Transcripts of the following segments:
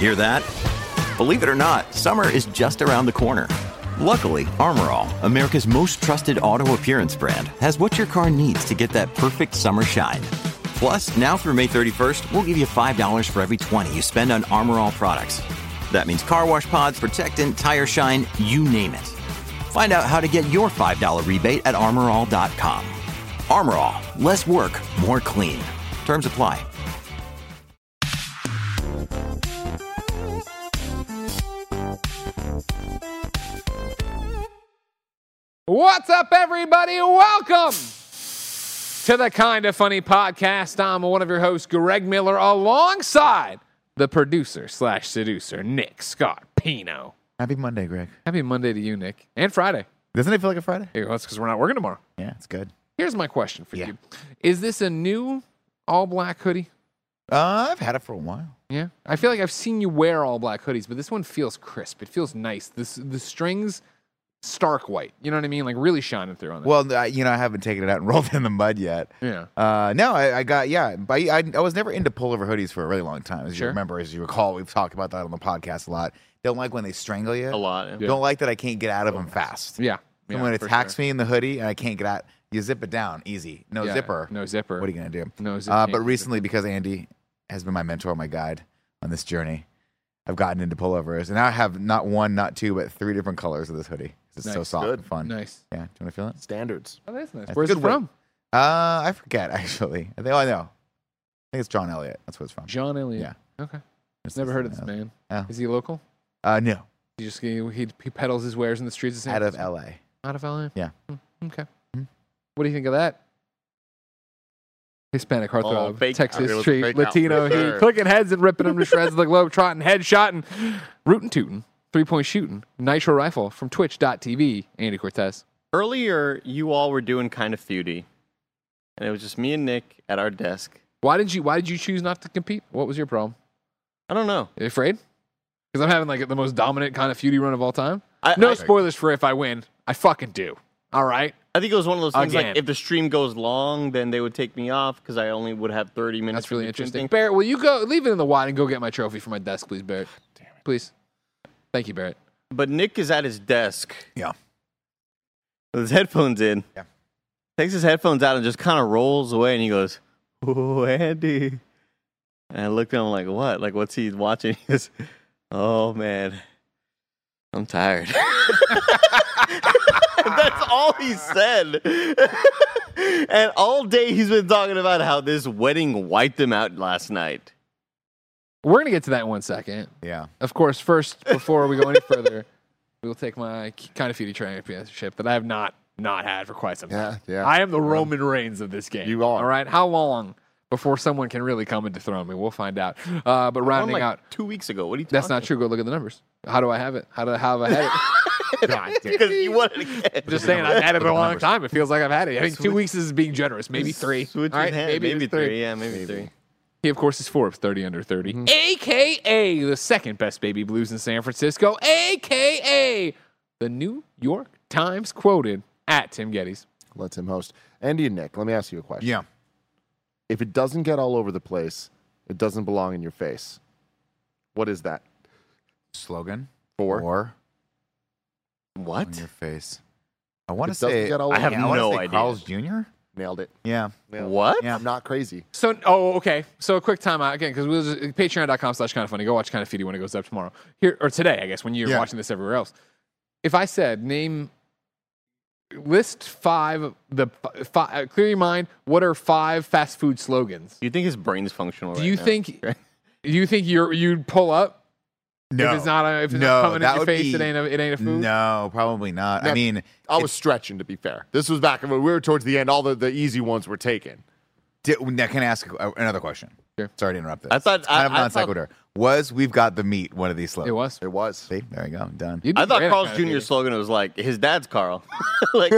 Hear that? Believe it or not, summer is just around the corner. Luckily, Armor All, America's most trusted auto appearance brand, has what your car needs to get that perfect summer shine. Plus, now through May 31st, we'll give you $5 for every $20 you spend on Armor All products. That means car wash pods, protectant, tire shine, you name it. Find out how to get your $5 rebate at armorall.com. Armor All, less work, more clean. Terms apply. What's up, everybody? Welcome to the Kind of Funny podcast. I'm one of your hosts, Greg Miller, alongside the producer/seducer, Nick Scarpino. Happy Monday, Greg. Happy Monday to you, Nick. And Friday. Doesn't it feel like a Friday? Hey, well, that's because we're not working tomorrow. Yeah, it's good. Here's my question for you. Is this a new all-black hoodie? I've had it for a while. Yeah. I feel like I've seen you wear all-black hoodies, but this one feels crisp. It feels nice. The strings, stark white. You know what I mean? Like really shining through on it. Well, I haven't taken it out and rolled it in the mud yet. Yeah. No, I was never into pullover hoodies for a really long time. As you remember, as you recall, we've talked about that on the podcast a lot. Don't like when they strangle you. A lot. Yeah. Don't like that I can't get out of them fast. Yeah. And when it attacks me in the hoodie and I can't get out, you zip it down easy. No zipper. No zipper. What are you going to do? No zipper. But recently, because Andy has been my mentor, my guide on this journey, I've gotten into pullovers. And now I have not one, not two, but 3 different colors of this hoodie. It's so soft and fun. Nice. Yeah. Do you want to feel it? Standards. Oh, that's nice. That's Where's a it good from? I forget, actually. I know. I think it's John Elliott. That's what it's from. John Elliott. Yeah. Okay. It's Never heard of this this man. Oh. Is he local? No. He peddles his wares in the streets of San Out of Francisco? L.A. Out of LA? Yeah. Okay. Hmm. What do you think of that? Hispanic heartthrob, fake Texas out. street, Fake out, Latino for heat, sure. clicking heads and ripping them to shreds like globe trotting, headshotting, rootin' tootin', 3-point shooting, nitro rifle from twitch.tv, Andy Cortez. Earlier, you all were doing kind of feudy, and it was just me and Nick at our desk. Why did you choose not to compete? What was your problem? I don't know. Are you afraid? Because I'm having like the most dominant kind of feudy run of all time. No spoilers for if I win. I fucking do. All right. I think it was one of those things Again. like if the stream goes long, then they would take me off because I only would have 30 minutes. That's really between interesting. things. Barrett, will you go leave it in the wide and go get my trophy for my desk, please, Barrett? Damn it. Please. Thank you, Barrett. But Nick is at his desk Yeah. with his headphones in. Yeah. Takes his headphones out and just kind of rolls away, and he goes, "Oh, Andy." And I looked at him like, "What? Like, what's he watching?" He goes, "Oh man, I'm tired." That's all he said. And all day he's been talking about how this wedding wiped him out last night. We're going to get to that in 1 second. Yeah. Of course, first, before we go any further, we will take my kind of feudy championship that I have not had for quite some time. Yeah. I am the Roman Reigns of this game. You are. All right? How long before someone can really come and dethrone me? We'll find out. But rounding Like out. 2 weeks ago. What are you talking That's not true. Go look at the numbers. How do I have it? How have I had it? God damn. Because you wanted to get Just saying, I've had it a long time. It feels like I've had it. I think 2 weeks is being generous. Maybe 3. Switch All right? his hand. Maybe Maybe it's 3. Yeah, maybe 3. He, of course, is Forbes 30 under 30, a.k.a. the second best baby blues in San Francisco, a.k.a. the New York Times quoted at Tim Geddes. Let him host. Andy and Nick, let me ask you a question. Yeah. If it doesn't get all over the place, it doesn't belong in your face. What is that? Slogan. For? Or What? on your face. I want to It doesn't say. get all I have I wanna no say idea. Carl's Jr. Nailed it. Yeah. Nailed it. What? Yeah. I'm not crazy. So, okay. So a quick timeout again, because we'll just patreon.com/kindoffunny. Go watch Kind of Funny when it goes up tomorrow. Here or today, I guess, when you're watching this everywhere else. If I said list 5 clear your mind, what are 5 fast food slogans? You think his brain's functional? Do you think you'd pull up? No. If it's not coming in your face, it ain't a food? No, probably not. I Now, mean, I was stretching, to be fair. This was back when we were towards the end. All the easy ones were taken. can I ask another question? Sure. Sorry to interrupt this. I thought- It's kind of I non sequitur. We've got the meat one of these slogans? It was. It was. See, there you go. Done. You did I thought great at Carl's Kind of Jr. Funny. slogan was like his dad's Carl. like,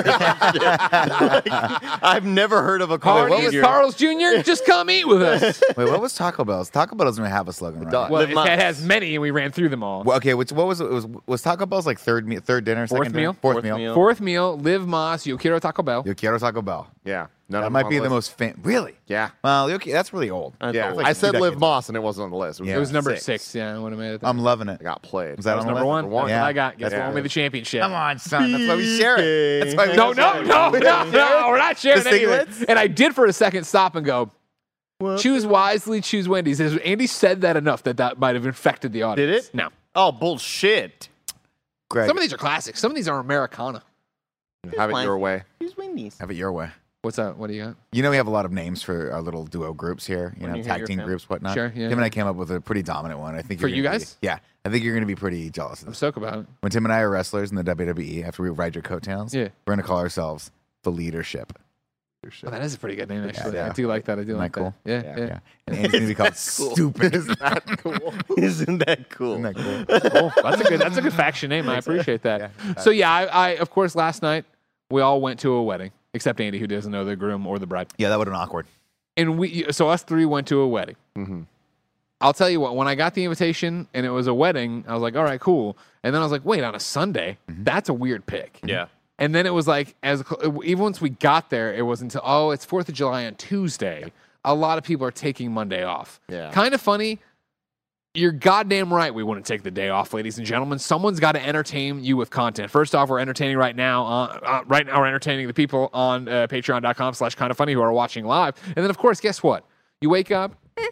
I've never heard of a Carl Carl is Jr. Carl's Jr. Just come eat with us. Wait, what was Taco Bell's? Taco Bell doesn't even have a slogan, right? does. Well, Live it Mas. has many, and we ran through them all. Well, okay, what was it? Was Taco Bell's like third dinner, Fourth second dinner? meal? Fourth Fourth meal. meal. Fourth meal, Live Mas, Yo Quiero Taco Bell. Yo quiero Taco Bell. Yeah. None That of them might on be the the list. most Really? Yeah. Well, okay, that's really old. That's Yeah. old. I said 2 Liv decades. Moss, and it wasn't on the list. Yeah. It was number 6. Yeah, I would have made it. I'm loving it. I got played. Was that That was on the number list? one. one. That's what I Yeah. got. Guess Yeah. what won me the championship? Come on, son. That's why we share it. That's why we No, share no, it. no, we're not sharing The anything. singlets? And I did for a second stop and go, choose wisely, choose Wendy's. Andy said that enough that might have infected the audience. Did it? No. Oh, bullshit. Greg, Some of these are classics. Some of these are Americana. Have it your way. Use Wendy's. have it your way. What's that? What do you got? You know, we have a lot of names for our little duo groups here. You When know, you hear tag your team family. groups, whatnot. Sure, yeah, Tim and I came up with a pretty dominant one. I think For you're you gonna guys? Be, yeah, I think you're going to be pretty jealous of I'm this. stoked about it. When Tim and I are wrestlers in the WWE, after we ride your coattails, Yeah. we're going to call ourselves the Leadership. Oh, that is a pretty good name, actually. yeah. I do like that. I do Isn't like that cool? that. Yeah. And Andy's going to be called Stupid. Isn't that cool? Isn't that cool? Isn't that cool? Cool. That's a good faction name. I appreciate that. Yeah. So yeah, I of course last night we all went to a wedding, except Andy, who doesn't know the groom or the bride. Yeah, that would have been awkward. And so us three went to a wedding. Mm-hmm. I'll tell you what, when I got the invitation and it was a wedding, I was like, all right, cool. And then I was like, wait, on a Sunday? That's a weird pick. Yeah. And then it was like, even once we got there, it was until, oh, it's 4th of July on Tuesday. A lot of people are taking Monday off. Yeah. Kind of funny. You're goddamn right we wouldn't take the day off, ladies and gentlemen. Someone's got to entertain you with content. First off, we're entertaining right now. Right now, we're entertaining the people on patreon.com/kindoffunny who are watching live. And then, of course, guess what? You wake up,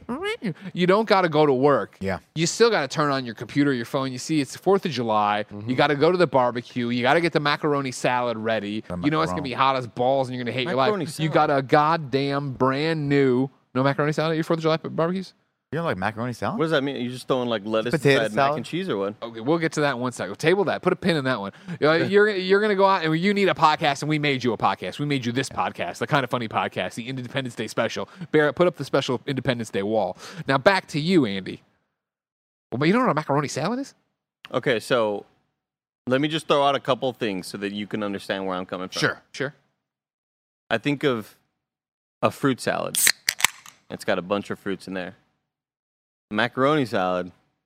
you don't got to go to work. Yeah. You still got to turn on your computer, your phone. You see, it's the 4th of July. You got to go to the barbecue. You got to get the macaroni salad ready. You know it's going to be hot as balls and you're going to hate your Macaroni life. You salad. got a goddamn brand new, no macaroni salad at your 4th of July barbecues? You don't like macaroni salad? What does that mean? You just throwing like lettuce Potato inside mac salad? and cheese or what? Okay, we'll get to that in one second. Table that. Put a pin in that one. You're going to go out and you need a podcast, and we made you a podcast. We made you this podcast, the Kind of Funny podcast, the Independence Day special. Barrett, put up the special Independence Day wall. Now back to you, Andy. Well, but you don't know what a macaroni salad is? Okay, so let me just throw out a couple things so that you can understand where I'm coming from. Sure. I think of a fruit salad. It's got a bunch of fruits in there. Macaroni salad,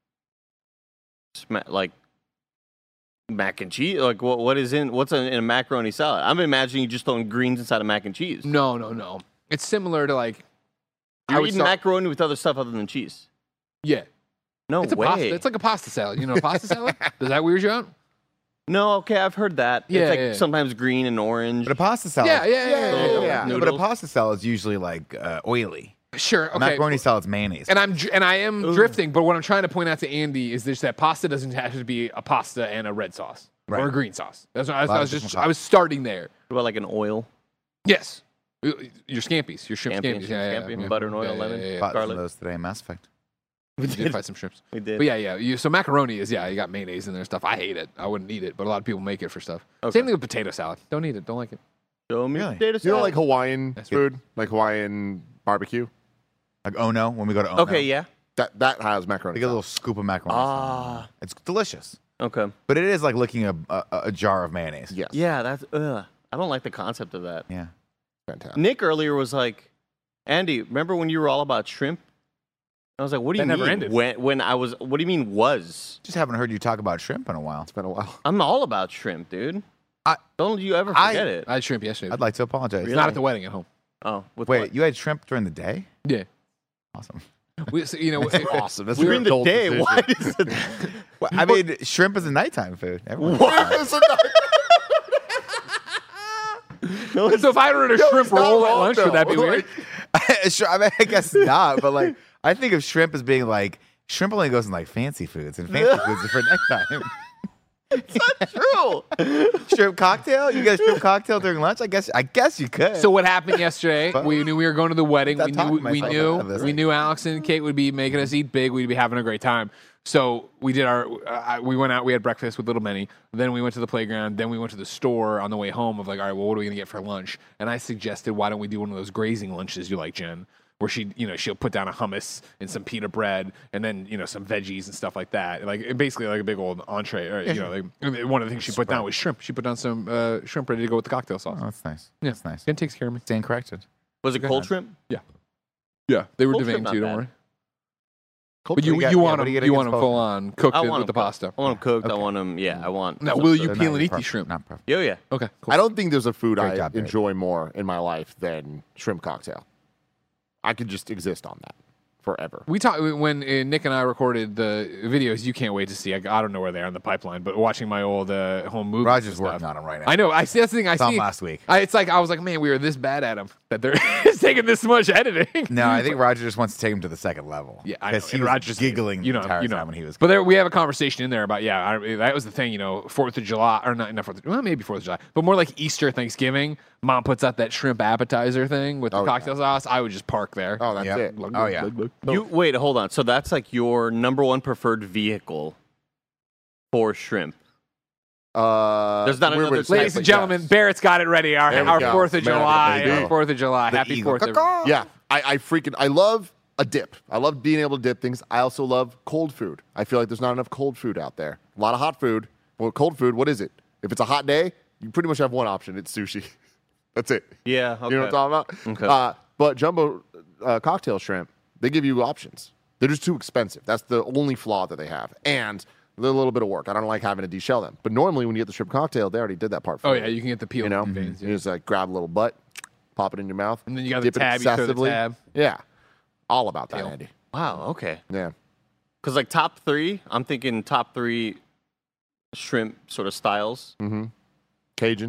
like mac and cheese. Like what's in a macaroni salad? I'm imagining you just throwing greens inside of mac and cheese. No. It's similar to like. You're eating macaroni with other stuff other than cheese. Yeah. No It's a way. pasta. It's like a pasta salad. You know, a pasta salad. Does that weird you out? No, okay, I've heard that. Yeah, it's like yeah. sometimes green and orange. But a pasta salad. Yeah. No, but a Noodles. pasta salad is usually like oily. Sure. Okay. Macaroni salad's mayonnaise. And I am drifting, but what I'm trying to point out to Andy is this: that pasta doesn't have to be a pasta and a red sauce or a Right. green sauce. That's what lot I of was different just I was starting there. What about like an oil? Yes. Your scampies, your shrimp Scampi, scampies, scampi, butter and oil, lemon. Fought some garlic. of those today in Mass Effect. We You did did. fight some shrimps. We did. But yeah. So macaroni is, you got mayonnaise in there and stuff. I hate it. I wouldn't eat it, but a lot of people make it for stuff. Okay. Same thing with potato salad. Don't eat it. Don't like it. Show me Really? potato You don't salad. like Hawaiian That's food? Like Hawaiian barbecue? Like Oh No, when we go to Oh No. Okay, yeah. That has macaroni Take a salad. little scoop of macaroni salad. It's delicious. Okay. But it is like licking a jar of mayonnaise. Yes. Yeah, that's. I don't like the concept of that. Yeah. Fantastic. Nick earlier was like, Andy, remember when you were all about shrimp? I was like, what do you That mean? never ended. When I was, what do you mean was? Just haven't heard you talk about shrimp in a while. It's been a while. I'm all about shrimp, dude. I- Don't you ever I- forget it. I had shrimp yesterday. I'd like to apologize. Really? Not at the wedding, at home. Oh, with Wait, what? you had shrimp during the day? Yeah. Awesome. So, you know, Awesome. That's During an the adult day, decision. why is it? Well, I mean, shrimp is a nighttime food. Everyone No, it's so if I ordered a shrimp roll at lunch, would that be weird? Sure, I mean, I guess not, but like, I think of shrimp as being like, shrimp only goes in like fancy foods, and fancy foods are for nighttime. true. Shrimp cocktail? You get a shrimp cocktail during lunch? I guess you could. So what happened yesterday? We knew we were going to the wedding. Stop We talking knew to myself about this. we knew Alex and Kate would be making us eat big. We'd be having a great time. So we did we went out. We had breakfast with Little Minnie. Then we went to the playground. Then we went to the store on the way home. Of like, all right, well, what are we gonna get for lunch? And I suggested, why don't we do one of those grazing lunches you like, Jen? Where she'll put down a hummus and some pita bread and then some veggies and stuff like that, like basically like a big old entree. Or, like, one of the things she put down was shrimp. She put down some shrimp ready to go with the cocktail sauce. Oh, that's nice. Yeah. That's nice. Jen takes care of me. Stand corrected. Was it Go cold ahead. shrimp? Yeah, they were Cold debating shrimp, too. not Don't bad. worry. But you got- you yeah, want what do them you get you want against them full on cooked I with want the them pasta. I want them cooked. I Okay. want them. Yeah, I want. Now, some will sort you of- peel and eat Not these shrimp? Not perfect. Oh yeah. Okay, cool. I don't think there's a food Great I job, Barry. enjoy more in my life than shrimp cocktail. I could just exist on that forever. We talked when Nick and I recorded the videos. You can't wait to see. I don't know where they are in the pipeline, but watching my old home movies. Roger's and stuff. working on them right now. I know. I see. That's the thing. I Saw see. him last week. It's like I was like, man, we were this bad at him that they're it's taking this much editing. No, I think Roger just wants to take him to the second level. Yeah, I know. Because he And was Roger's giggling the entire time when he was. But there, we have a conversation in there about that was the thing. 4th of July or not 4th. Well, maybe 4th of July, but more like Easter, Thanksgiving. Mom puts out that shrimp appetizer thing with the cocktail sauce. I would just park there. Oh, that's Yep. it. Oh, yeah. You wait, hold on. So that's like your number one preferred vehicle for shrimp. There's not we're another with- type, Ladies and but gentlemen, yes. Barrett's got it ready. Our There we go. 4th of There we July. go. Our 4th of July. The Happy Eagle 4th of Caw-caw. Yeah, I love a dip. I love being able to dip things. I also love cold food. I feel like there's not enough cold food out there. A lot of hot food. Well, cold food, what is it? If it's a hot day, you pretty much have one option. It's sushi. That's it. Yeah, okay. You know what I'm talking about? Okay. But jumbo cocktail shrimp, they give you options. They're just too expensive. That's the only flaw that they have. And they're a little bit of work. I don't like having to deshell them. But normally when you get the shrimp cocktail, they already did that part for Oh you. yeah, you can get the peel. You know? veins, yeah. You just like grab a little butt, pop it in your mouth. And then you got the dip it tab, you throw the excessively. tab. Yeah. All about that, Deal. Andy. Wow. Okay. Yeah. Because like top three, I'm thinking top three shrimp sort of styles. Cajun.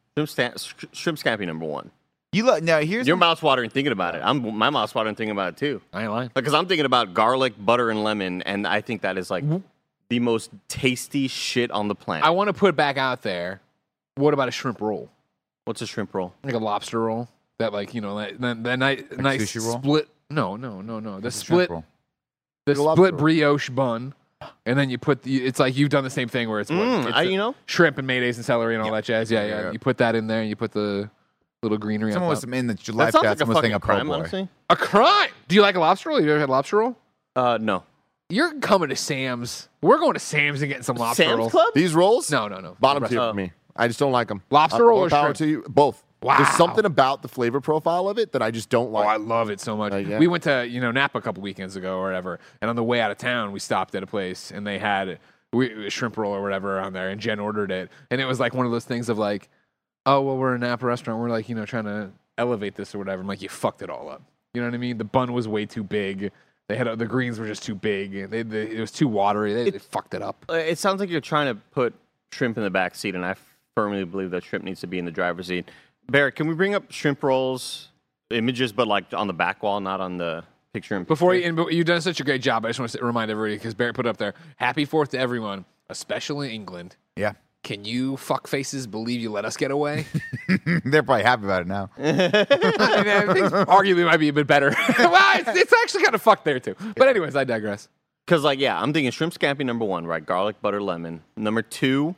Shrimp scampi number one. Now here's Your mouth's watering thinking about it. My mouth's watering thinking about it too. I ain't lying. Because I'm thinking about garlic, butter, and lemon, and I think that is like the most tasty shit on the planet. I want to put it back out there. What about a shrimp roll? What's a shrimp roll? Like a lobster roll? That that nice sushi roll? split. No. The Shrimp split roll. the Like a lobster split roll. brioche bun, and then you put it's like you've done the same thing where it's, it's shrimp and mayonnaise and celery and all that jazz. Yeah. You put that in there and you put the little greenery Someone on was top. in the That live sounds chat. like a Someone was saying fucking a po' crime, boy. honestly. A crime. Do you like a lobster roll? You ever had lobster roll? No. You're coming to Sam's. We're going to Sam's and getting some lobster Sam's roll. Club? These rolls? No. Bottom Rest- tier for me. I just don't like them. Lobster roll or power shrimp? to you. Both. Wow. There's something about the flavor profile of it that I just don't Oh, I like. love it so much. Yeah. We went to Napa a couple weekends ago or whatever, and on the way out of town, we stopped at a place and they had a shrimp roll or whatever on there, and Jen ordered it, and it was like one of those things of like, oh well, we're a Napa restaurant, we're like trying to elevate this or whatever. I'm like, you fucked it all up. You know what I mean? The bun was way too big. They had the greens were just too big. It was too watery. They fucked it up. It sounds like you're trying to put shrimp in the back seat, and I firmly believe that shrimp needs to be in the driver's seat. Barrett, can we bring up shrimp rolls images, but like on the back wall, not on the picture? Before you've done such a great job. I just want to remind everybody because Barrett put it up there. Happy 4th to everyone, especially England. Yeah. Can you fuck faces believe you let us get away? They're probably happy about it now. I mean, things arguably might be a bit better. Well, it's actually kind of fucked there too. But anyways, I digress. Because I'm thinking shrimp scampi number one, right? Garlic, butter, lemon. Number two,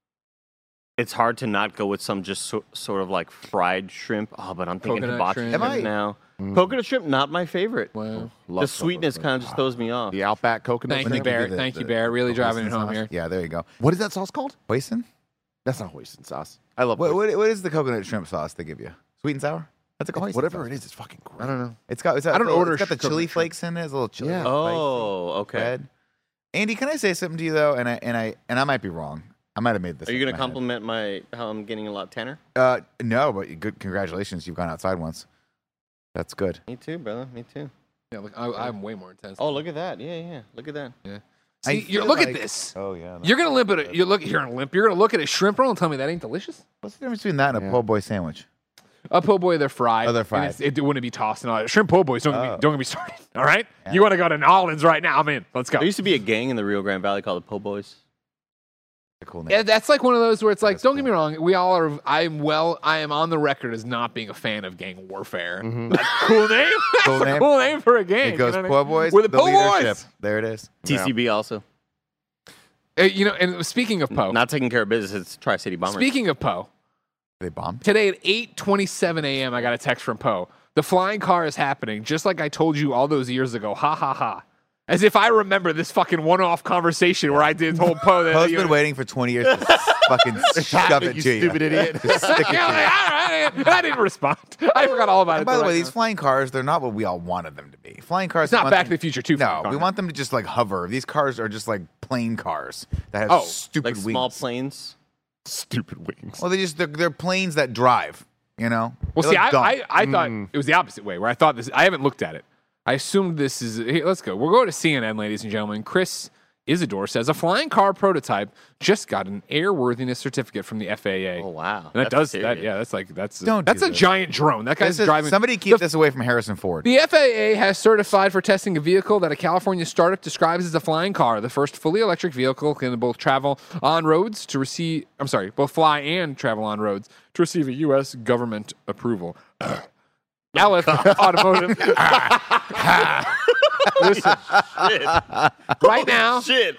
it's hard to not go with some just sort of like fried shrimp. Oh, but I'm thinking Coconut hibachi shrimp. shrimp now. Coconut shrimp, not my favorite. Wow. The sweetness kind of just throws me off. The Outback coconut Thank you, shrimp. Barrett. The- Thank you, the- Barrett. Really the driving it hoisin home sauce. here. Yeah, there you go. What is that sauce called? Hoisin? That's not hoisin sauce. I love What hoisin. what is the coconut shrimp sauce they give you? Sweet and sour? That's like a hoisin Whatever sauce. it is, it's fucking great. I don't know. It's got. I don't order It's got the coconut chili shrimp. flakes in it. It's a little chili. Yeah. Oh, okay. Bread. Andy, can I say something to you though? And I might be wrong. I might have made this. Are you up going in to my head. compliment how I'm getting a lot tanner? No, but good. Congratulations, you've gone outside once. That's good. Me too, brother. Me too. Yeah, look, I'm way more intense. Oh, look at that. Yeah. Look at that. yeah. I See, feel look at like- this. Oh yeah. You're gonna limp at it. You're gonna look at a shrimp roll and tell me that ain't delicious. What's the difference between that and a po' boy sandwich? A po' boy, they're fried. Oh, they're And fried. it wouldn't be tossed and all that. Shrimp po' boys, don't get me started. All right? Yeah. You want to go to Nolans right now? I'm in. Let's go. There used to be a gang in the Rio Grande Valley called the Po' Boys. A cool name. Yeah, that's like one of those where it's like, That's don't get me wrong, we all are. I am on the record as not being a fan of gang warfare. That's a cool name. That's Cool a name. cool name for a gang. It goes you know what I po' mean? boys. We're the po' leadership. boys. There it is. TCB also. And speaking of Po, Not taking care of business. It's Tri-City Bombers. speaking of Po, They bombed. today at 8:27 a.m., I got a text from Po. The flying car is happening, just like I told you all those years ago. Ha ha ha. As if I remember this fucking one-off conversation where I did told Poe that Poe's been waiting for 20 years to fucking shove it You to you. stupid idiot. Just stick it to Yeah, you. like, all right. I didn't respond. I forgot all about it. And by the till way, right these now. flying cars, they're not what we all wanted them to be. Flying cars. It's not we want Back to them- the Future 2 flying No, car. we want them to just like hover. These cars are just like plain cars that have Oh, stupid Like wings. small planes. Stupid wings. Well, they're planes that drive. You know. Well, They see, look dumb. I thought it was the opposite way, where I thought this. I haven't looked at it. I assumed this is. Here, let's go. We'll go to CNN, ladies and gentlemen. Chris Isidore says a flying car prototype just got an airworthiness certificate from the FAA. Oh wow. And that That's does serious. that. Yeah, that's Don't that's do a this. giant drone. That guy's This is- driving. Somebody keep this away from Harrison Ford. The FAA has certified for testing a vehicle that a California startup describes as a flying car. The first fully electric vehicle can both travel on roads to receive. I'm sorry, both fly and travel on roads to receive a U.S. government approval. Aleph Automotive. Listen, right now, Shit.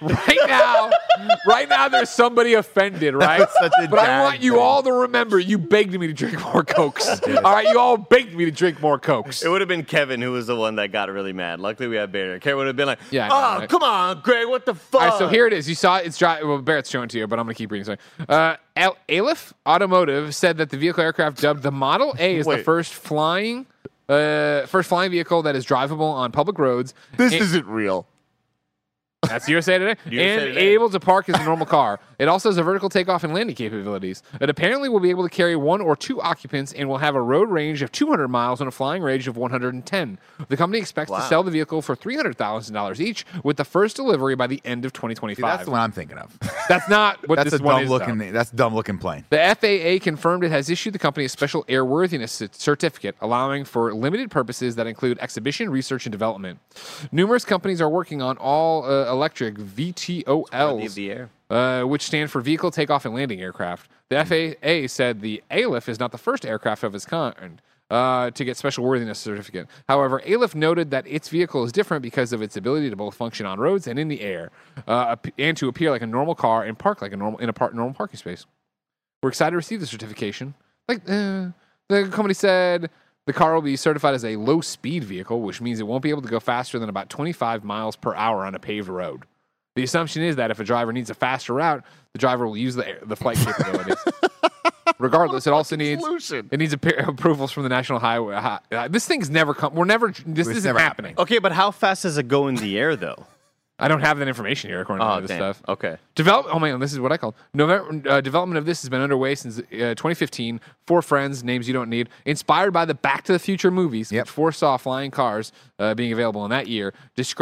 right now, there's somebody offended, right? was such a But I dad want you thing. all to remember, you begged me to drink more Cokes. All right, you all begged me to drink more Cokes. It would have been Kevin who was the one that got really mad. Luckily, we had Barry. Kevin would have been like, Yeah, I know, "Oh, right? come on, Greg, what the fuck?" All right, so here it is. You saw it. It's dry. Well, Barrett's showing it to you, but I'm going to keep reading. Sorry. Aleph Automotive said that the vehicle aircraft dubbed the Model A is the Wait. first flying vehicle that is drivable on public roads. This And- isn't real. That's USA Today. USA And Today. able to park as a normal car. It also has a vertical takeoff and landing capabilities. It apparently will be able to carry 1 or 2 occupants and will have a road range of 200 miles and a flying range of 110. The company expects to Wow. sell the vehicle for $300,000 each, with the first delivery by the end of 2025. See, that's the one I'm thinking of. That's not what That's this a one dumb is. looking. though. That's a dumb looking plane. The FAA confirmed it has issued the company a special airworthiness certificate, allowing for limited purposes that include exhibition, research, and development. Numerous companies are working on all electric Leave VTOLs, the air. which stand for Vehicle Takeoff and Landing Aircraft. The FAA said the Aleph is not the first aircraft of its kind to get special worthiness certificate. However, Aleph noted that its vehicle is different because of its ability to both function on roads and in the air, and to appear like a normal car and park like a normal normal parking space. We're excited to receive the certification. The company said the car will be certified as a low-speed vehicle, which means it won't be able to go faster than about 25 miles per hour on a paved road. The assumption is that if a driver needs a faster route, the driver will use the flight capabilities. Regardless, it also needs Solution. approvals from the National Highway. This thing's never come. This isn't never happening. Okay, but how fast does it go in the air, though? I don't have that information here according Oh, to this damn. stuff. Okay. Oh man, this is what I call development of this has been underway since 2015. 4 friends, names you don't need, inspired by the Back to the Future movies, Yep. which foresaw flying cars being available in that year.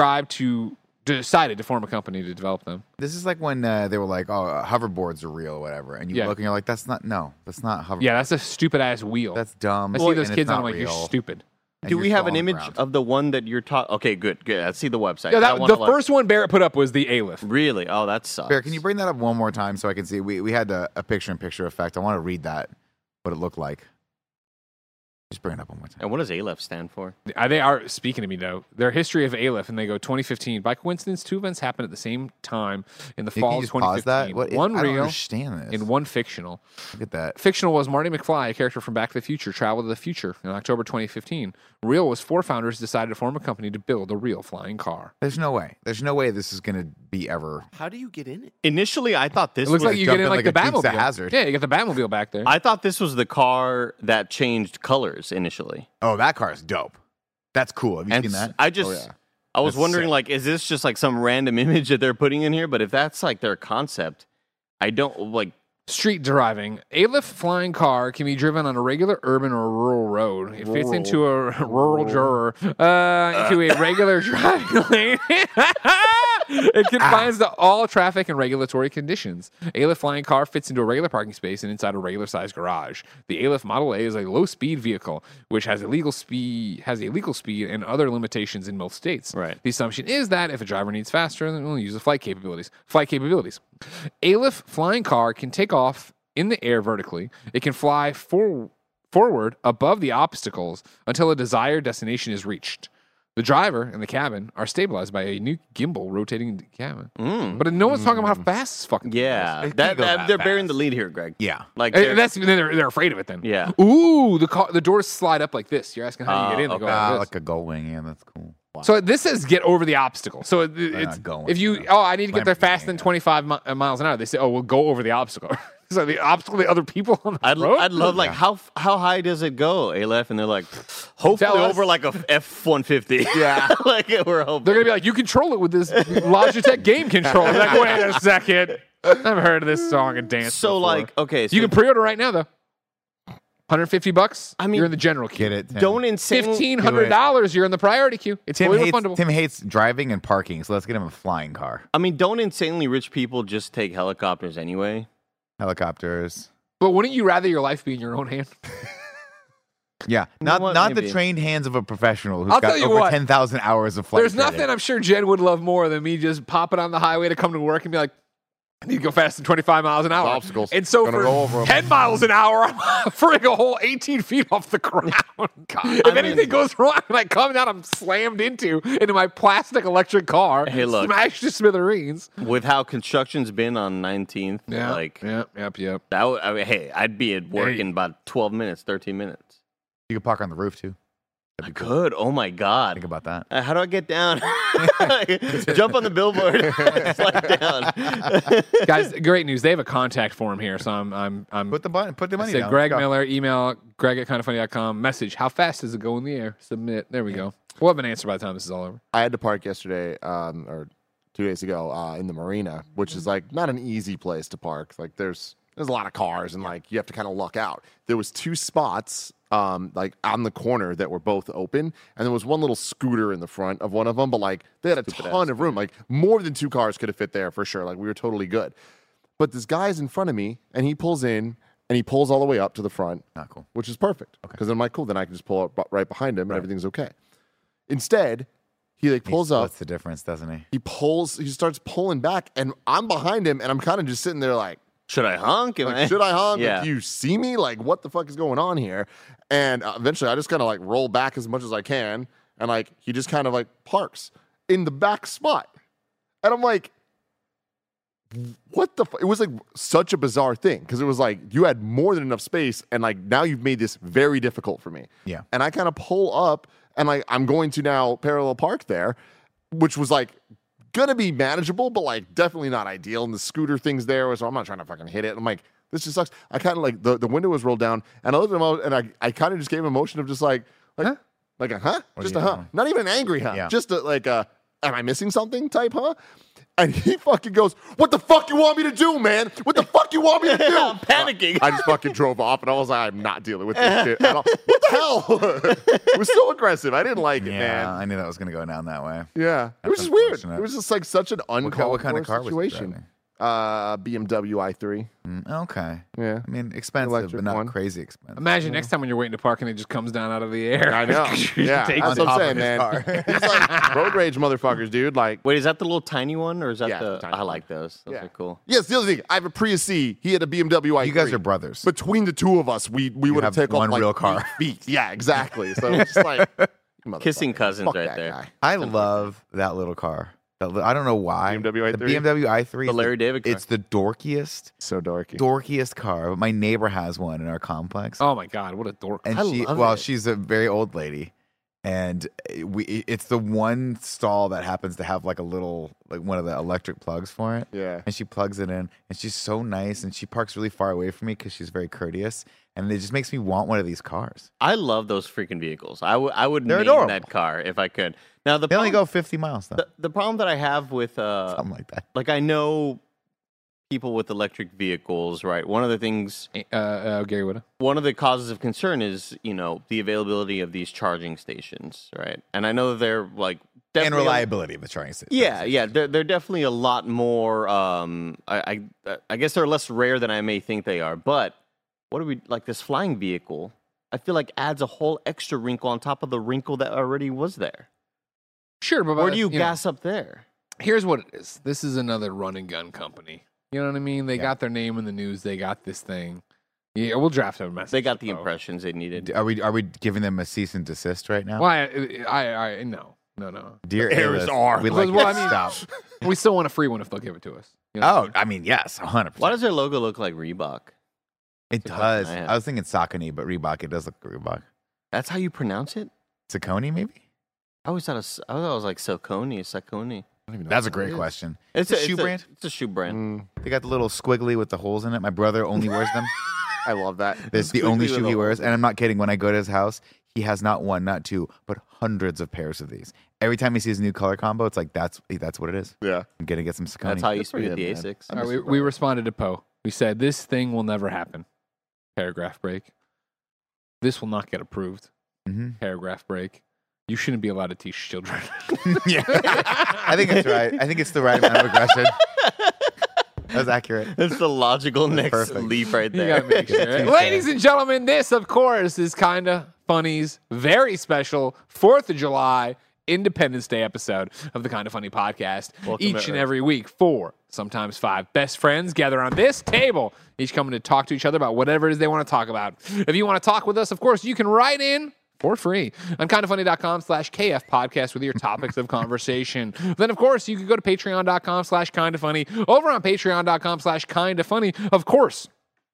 Decided to form a company to develop them. This is like when they were like, "Oh, hoverboards are real" or whatever, and you Yeah. look and you're like, "That's not hover. Yeah, that's a stupid ass wheel. That's dumb." I see and those it's kids and I'm not like, you're real, stupid. and Do you're we have still an on the image ground. of the one that you're talking? Okay, good. I see the website. Yeah, I that, wanna, the first one Barrett put up was the Aleph. Really? Oh, that sucks. Bear, can you bring that up one more time so I can see? We had a picture-in-picture effect. I want to read that, what it looked like. Just bring it up one more time. And what does Aleph stand for? They are speaking to me though. Their history of Aleph, and they go 2015. By coincidence, 2 events happened at the same time in the Can fall you of just pause 2015. that? What, One I don't real understand this. and one fictional. Look at that. Fictional was Marty McFly, a character from Back to the Future, traveled to the future in October 2015. Real was 4 founders decided to form a company to build a real flying car. There's no way. There's no way this is going to be ever. How do you get in it? Initially, I thought this It looks was like you jump get in in like like the a Dukes of Batmobile. Hazzard. Yeah, you got the Batmobile back there. I thought this was the car that changed colors initially. Oh, that car is dope. That's cool. Have you And seen that? I just, Oh, yeah. I was That's wondering, sick. like, is this just like some random image that they're putting in here? But if that's like their concept, I don't like. Street driving. Aleph flying car can be driven on a regular urban or rural road. It fits into a rural juror, into a regular driving lane. It conforms to all traffic and regulatory conditions. Aleph flying car fits into a regular parking space and inside a regular sized garage. The Aleph Model A is a low speed vehicle which has a legal speed and other limitations in most states. Right. The assumption is that if a driver needs faster, then we'll use the flight capabilities. Aleph flying car can take off in the air vertically. It can fly forward above the obstacles until a desired destination is reached. The driver and the cabin are stabilized by a new gimbal rotating the cabin. But no one's talking about how fast this fucking thing Yeah, It can't go that they're bearing fast. the lead here, Greg. Yeah. Like goes. they're- They're afraid of it then. Yeah. Ooh, the doors slide up like this. You're asking how you get in. They go okay. like this. Like a gull wing. Yeah, that's cool. So this says get over the obstacle. So it's not going, if you though. I need to get there faster than 25 miles an hour. They say we'll go over the obstacle. So the obstacle, the other people on the road. I'd love like how high does it go, Aleph? And they're like, hopefully Tell us. over like a F-150. Yeah. Like we're hoping. They're gonna be like, you control it with this Logitech game controller. Like, wait a second, I've heard of this song and dance. So before. like, okay, so You can pre-order right now though. $150. I mean, you're in the general queue. Get it? Tim? don't insanely. $1,500. You're in the priority queue. It's Tim fully hates, refundable. Tim hates driving and parking, so let's get him a flying car. I mean, don't insanely rich people just take helicopters anyway? Helicopters. But wouldn't you rather your life be in your own hand? Yeah, You know not what? not the Maybe. trained hands of a professional who's I'll got tell you over what. 10,000 hours of flight There's training. nothing I'm sure Jen would love more than me just popping on the highway to come to work and be like, I need to go faster than 25 miles an hour. Obstacles. And so Gonna for go over 'em. 10 miles an hour, I'm hovering a whole 18 feet off the ground. If anything goes wrong and I come down, I'm slammed into my plastic electric car, Hey, look. smashed to smithereens. With how construction's been on 19th, like yep. that. I mean, hey, I'd be at work in about 12 minutes, 13 minutes. You could park on the roof too. I could. Oh my god. Think about that. How do I get down? Jump on the billboard, slide down. Guys, great news. They have a contact form here, so I'm Put the money Say down. Greg Let's go. Miller, email greg@kindoffunny.com, message, how fast does it go in the air? Submit. There we go. We'll have an answer by the time this is all over. I had to park yesterday, or 2 days ago, in the marina, which is like not an easy place to park. Like there's a lot of cars, and like you have to kind of luck out. There was 2 spots, like on the corner that were both open, and there was one little scooter in the front of one of them. But like they had a ton of room, like more than 2 cars could have fit there for sure. Like we were totally good. But this guy's in front of me, and he pulls in, and he pulls all the way up to the front, Not cool. which is perfect. Because I'm like, cool, then I can just pull up right behind him, and everything's okay. Instead, he like pulls up. What's the difference, doesn't he? He starts pulling back, and I'm behind him, and I'm kind of just sitting there like, Should I honk? should I honk? Yeah. Like, do you see me? Like, what the fuck is going on here? And eventually, I just kind of like roll back as much as I can, and like he just kind of like parks in the back spot, and I'm like, what the? It was like such a bizarre thing because it was like you had more than enough space, and like now you've made this very difficult for me. Yeah. And I kind of pull up, and like I'm going to now parallel park there, which was like gonna be manageable, but like definitely not ideal. And the scooter thing's there, so I'm not trying to fucking hit it. I'm like, this just sucks. I kind of like the window was rolled down, and I looked at him out, and I kind of just gave him a motion of just like Huh? like a huh, What just are a you huh, doing? not even an angry huh, Yeah. just a, like a am I missing something type huh. And he fucking goes, what the fuck you want me to do, man? What the fuck you want me to do? I'm panicking. I just fucking drove off, and I was like, I'm not dealing with this shit at all. What the hell? It was so aggressive. I didn't like it, Yeah, man. I knew that was going to go down that way. Yeah, it was That's just weird. unfortunate. It was just like such an uncalled What kind of for car was he situation. driving? BMW i3. Okay. Yeah. I mean, expensive, Electric but not one. crazy expensive. Imagine next time when you're waiting to park and it just comes down out of the air. I know. Yeah, Takes that's it. what I'm top saying, of his man. car. It's like road rage motherfuckers, dude. Like, Wait, is that the little tiny one, or is that Yeah, the? the tiny I one. like those. Those Yeah. are cool. yes, the other thing, I have a Prius C. He had a BMW i3. You guys are brothers. Between the two of us, we would have have taken off one like real car. 8 feet. Yeah, exactly. So it's just like you Kissing motherfucker. cousins Fuck right that there. guy. I love that little car. I don't know why. BMW The i3? BMW i3. The is Larry David car. It's the So dorky. dorkiest car. But my neighbor has one in our complex. Oh my God, what a dork. And I she, love well, it. she's a very old lady, and it's the one stall that happens to have like a little, like one of the electric plugs for it. Yeah. And she plugs it in, and she's so nice, and she parks really far away from me because she's very courteous, and it just makes me want one of these cars. I love those freaking vehicles. I would They're name adorable. that car if I could. Now the They only problem, go 50 miles though, the problem that I have with something like that. like I know people with electric vehicles, right? One of the things, Gary Whitta. one of the causes of concern is the availability of these charging stations, right? And I know that they're like And definitely reliability of the charging station. Yeah, they're definitely a lot more. I guess they're less rare than I may think they are. But what do we like this flying vehicle? I feel like adds a whole extra wrinkle on top of the wrinkle that already was there. Sure, but Where do you know, gas up there? Here's what it is. This is another run and gun company. You know what I mean? They Yeah. got their name in the news. They got this thing. Yeah, we'll draft a message. They got the though. impressions they needed. Are we giving them a cease and desist right now? Well, I no. Dear Errors A-list, are. we'd like Well, you to I mean- stop. We still want a free one if they'll give it to us. You know what I Oh, mean? I mean, yes, 100%. Why does their logo look like Reebok? It a question does. I have. I was thinking Saucony, but Reebok, it does look like Reebok. That's how you pronounce it? Saucony, maybe? I always thought it was like Saucony. That's a great question. It's a shoe brand. It's a shoe brand. They got the little squiggly with the holes in it. My brother only wears them. I love that. It's the only shoe he wears, and I'm not kidding. When I go to his house, he has not one, not two, but hundreds of pairs of these. Every time he sees a new color combo, it's like that's what it is. Yeah. I'm gonna get some Saucony. That's how I used to be with pretty the good, Asics. All right, we responded to Poe. We said, this thing will never happen. Paragraph break. This will not get approved. Mhm. Paragraph break. You shouldn't be allowed to teach children. Yeah, I think it's right. I think it's the right amount of aggression. That was accurate. That's the logical next perfect. leap right You there. gotta make sure. Ladies and gentlemen, this, of course, is Kinda Funny's very special 4th of July Independence Day episode of the Kinda Funny podcast. Welcome, Each and Eric. every week, 4, sometimes 5 best friends gather on this table, each coming to talk to each other about whatever it is they want to talk about. If you want to talk with us, of course, you can write in for free on kindafunny.com/KF podcast with your topics of conversation. Then, of course, you can go to patreon.com/kindafunny. Over on patreon.com/kindafunny, of course,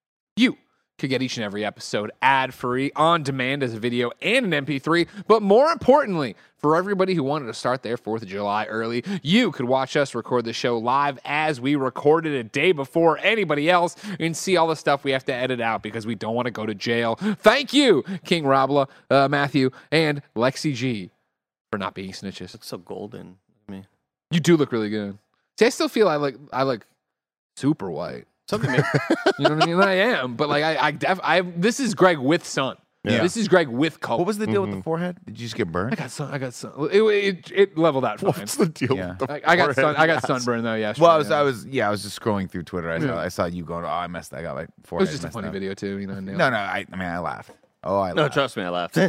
you could get each and every episode ad-free, on demand as a video and an MP3. But more importantly, for everybody who wanted to start their 4th of July early, you could watch us record the show live as we recorded a day before anybody else and see all the stuff we have to edit out because we don't want to go to jail. Thank you, King Robla, Matthew, and Lexi G for not being snitches. Looks so golden. I mean, You do look really good. See, I still feel I look super white. something. Maybe, You know what I mean? I am, but like this is Greg with sun. Yeah. This is Greg with color. What was the deal with the forehead? Did you just get burned? I got sun. It leveled out fine. What's the deal Yeah. with the I got forehead? I got sunburn though. Yeah. Well, I was just scrolling through Twitter. I saw you going, I messed. I got my It forehead. was just a messed funny up. video too. You know. No, I mean, I laughed. Oh, I no, laughed. trust me, I laughed.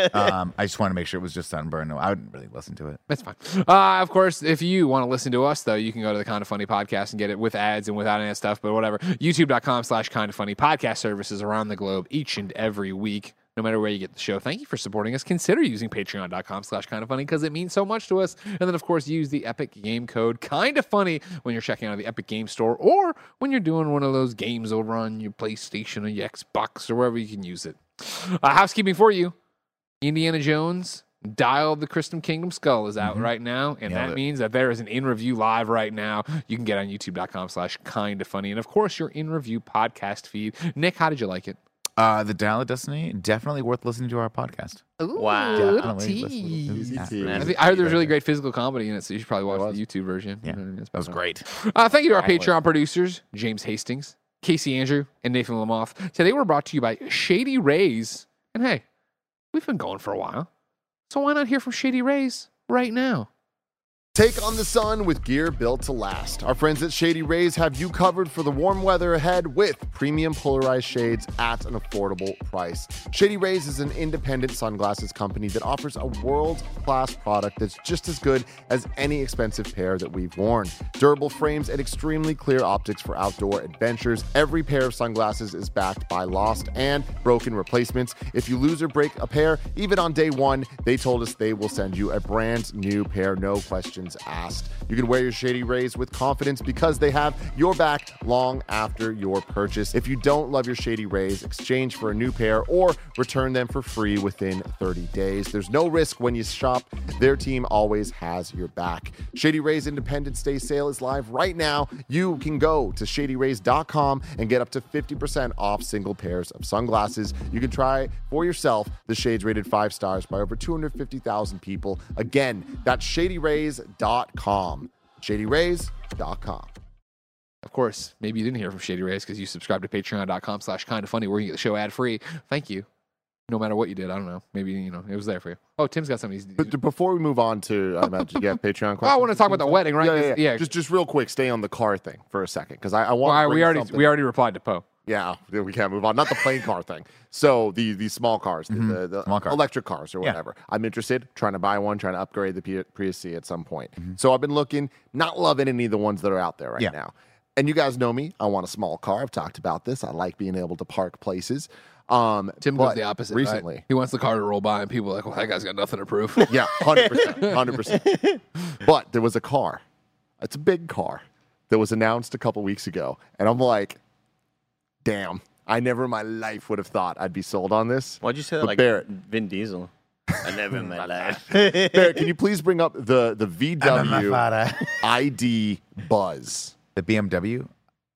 I just want to make sure it was just sunburn. No, I wouldn't really listen to it. That's fine. Of course, if you want to listen to us, though, you can go to the Kinda Funny podcast and get it with ads and without any of that stuff, but whatever. YouTube.com/Kinda Funny podcast services around the globe each and every week, no matter where you get the show. Thank you for supporting us. Consider using Patreon.com/Kinda Funny because it means so much to us. And then, of course, use the Epic Game Code Kinda Funny when you're checking out the Epic Game Store or when you're doing one of those games over on your PlayStation or your Xbox or wherever you can use it. Housekeeping for you. Indiana Jones, Dial of the Crystal Kingdom Skull is out right now, and Nailed that it. means that there is an in-review live right now. You can get on youtube.com/Kinda Funny, and of course, your in-review podcast feed. Nick, how did you like it? The Dial of Destiny, definitely worth listening to our podcast. Wow. Definitely tease. listen. I heard there's really great physical comedy in it, so you should probably watch the YouTube version. Yeah, that was great. Thank you to our Patreon producers, James Hastings, Casey Andrew, and Nathan Lamoth. Today we're brought to you by Shady Rays. And hey, we've been going for a while, so why not hear from Shady Rays right now? Take on the sun with gear built to last. Our friends at Shady Rays have you covered for the warm weather ahead with premium polarized shades at an affordable price. Shady Rays is an independent sunglasses company that offers a world-class product that's just as good as any expensive pair that we've worn. Durable frames and extremely clear optics for outdoor adventures. Every pair of sunglasses is backed by lost and broken replacements. If you lose or break a pair, even on day one, they told us they will send you a brand new pair, no questions asked. You can wear your Shady Rays with confidence because they have your back long after your purchase. If you don't love your Shady Rays, exchange for a new pair or return them for free within 30 days. There's no risk when you shop. Their team always has your back. Shady Rays Independence Day sale is live right now. You can go to shadyrays.com and get up to 50% off single pairs of sunglasses. You can try for yourself the shades rated 5 stars by over 250,000 people. Again, that's shadyrays.com. shadyrays.com. Of course, maybe you didn't hear from Shady Rays because you subscribed to patreon.com/Kinda Funny where you get the show ad free. Thank you. No matter what you did, I don't know. Maybe, it was there for you. Oh, Tim's got something. But before we move on to, I imagine, Patreon questions. I want to talk about the wedding, right? Yeah. Just real quick, stay on the car thing for a second because I want. Well, to bring we already replied to Poe. Yeah, we can't move on. Not the plain car thing. So the small cars, the Small car. electric cars or Yeah. whatever. I'm interested, trying to buy one, trying to upgrade the Prius C at some point. So I've been looking, not loving any of the ones that are out there right now. And you guys know me. I want a small car. I've talked about this. I like being able to park places. Tim goes but the opposite. recently. Right? He wants the car to roll by, and people are like, well, that guy's got nothing to prove. Yeah, 100%. 100%. But there was a car. It's a big car that was announced a couple weeks ago. And I'm like, damn, I never in my life would have thought I'd be sold on this. Why'd you say that But like Barrett, Vin Diesel? I never in my life. Barrett, can you please bring up the VW ID Buzz? The BMW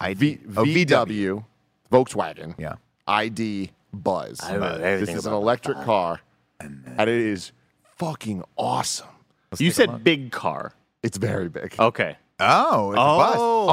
VW Volkswagen Yeah. ID Buzz. I know This everything is an about electric car, and it is fucking awesome. You said big car. It's very big. Okay. Oh, it's a bus.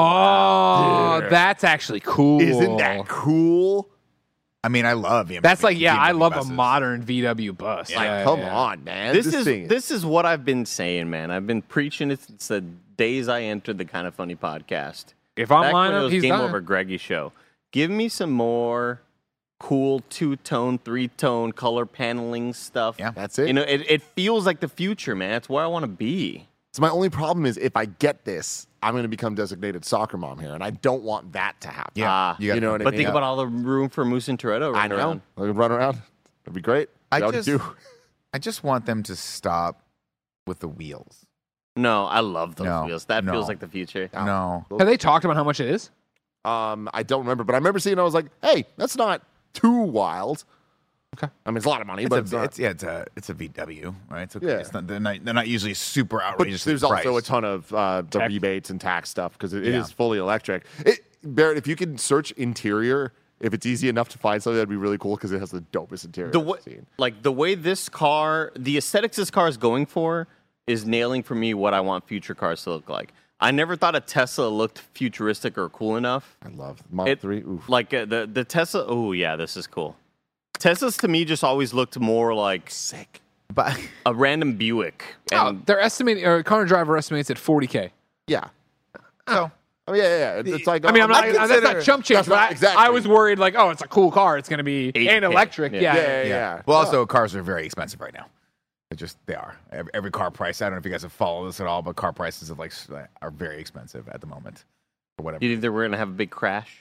Oh, Yeah. that's actually cool. Isn't that cool? I mean, I love BMW. That's like, yeah, I BMW love buses. a modern VW bus. Like, Yeah, come yeah. on, man. This thing is what I've been saying, man. I've been preaching it since the days I entered the Kind of Funny podcast. If I'm Back when lined it up, was he's Game dying. Over Greggy show. Give me some more cool 2-tone, 3-tone color paneling stuff. Yeah. That's it. You know, it feels like the future, man. That's where I want to be. So my only problem is if I get this, I'm going to become designated soccer mom here, and I don't want that to happen. Yeah. you know what I But mean? think about all the room for Moose and Toretto I running know. around. I could run around. That'd be great. I That would just- do. I just want them to stop with the wheels. No, I love those No, wheels. That no. feels like the future. No. Have they talked about how much it is? I don't remember, but I remember seeing it. I was like, hey, that's not too wild. Okay. I mean, it's a lot of money, It's but a, it's not. it's a VW, right? So Yeah. it's not, they're not usually super But outrageous. there's in also a price. ton of the Tech. rebates and tax stuff because it Yeah. is fully electric. Barrett, if you can search interior, if it's easy enough to find something, that'd be really cool because it has the dopest interior The I've way, seen. like the way this car, the aesthetics this car is going for, is nailing for me what I want future cars to look like. I never thought a Tesla looked futuristic or cool enough. I love Model 3. Oof. Like the Tesla. Oh yeah, this is cool. Teslas to me just always looked more like Sick. But a random Buick. Oh, And they're estimating, or Car and Driver estimates at $40K. Yeah. so Oh, yeah. It's like, I mean, I'm not, that's consider- not chump change, That's not- but exactly. I was worried, like, oh, it's a cool car. It's going to be 8K. and electric. Yeah. Yeah. yeah. Well, also cars are very expensive right now. They are. Every car price. I don't know if you guys have followed this at all, but car prices are very expensive at the moment, or whatever. you think that we're gonna have a big crash?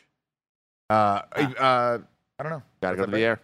I don't know. Gotta go to the air.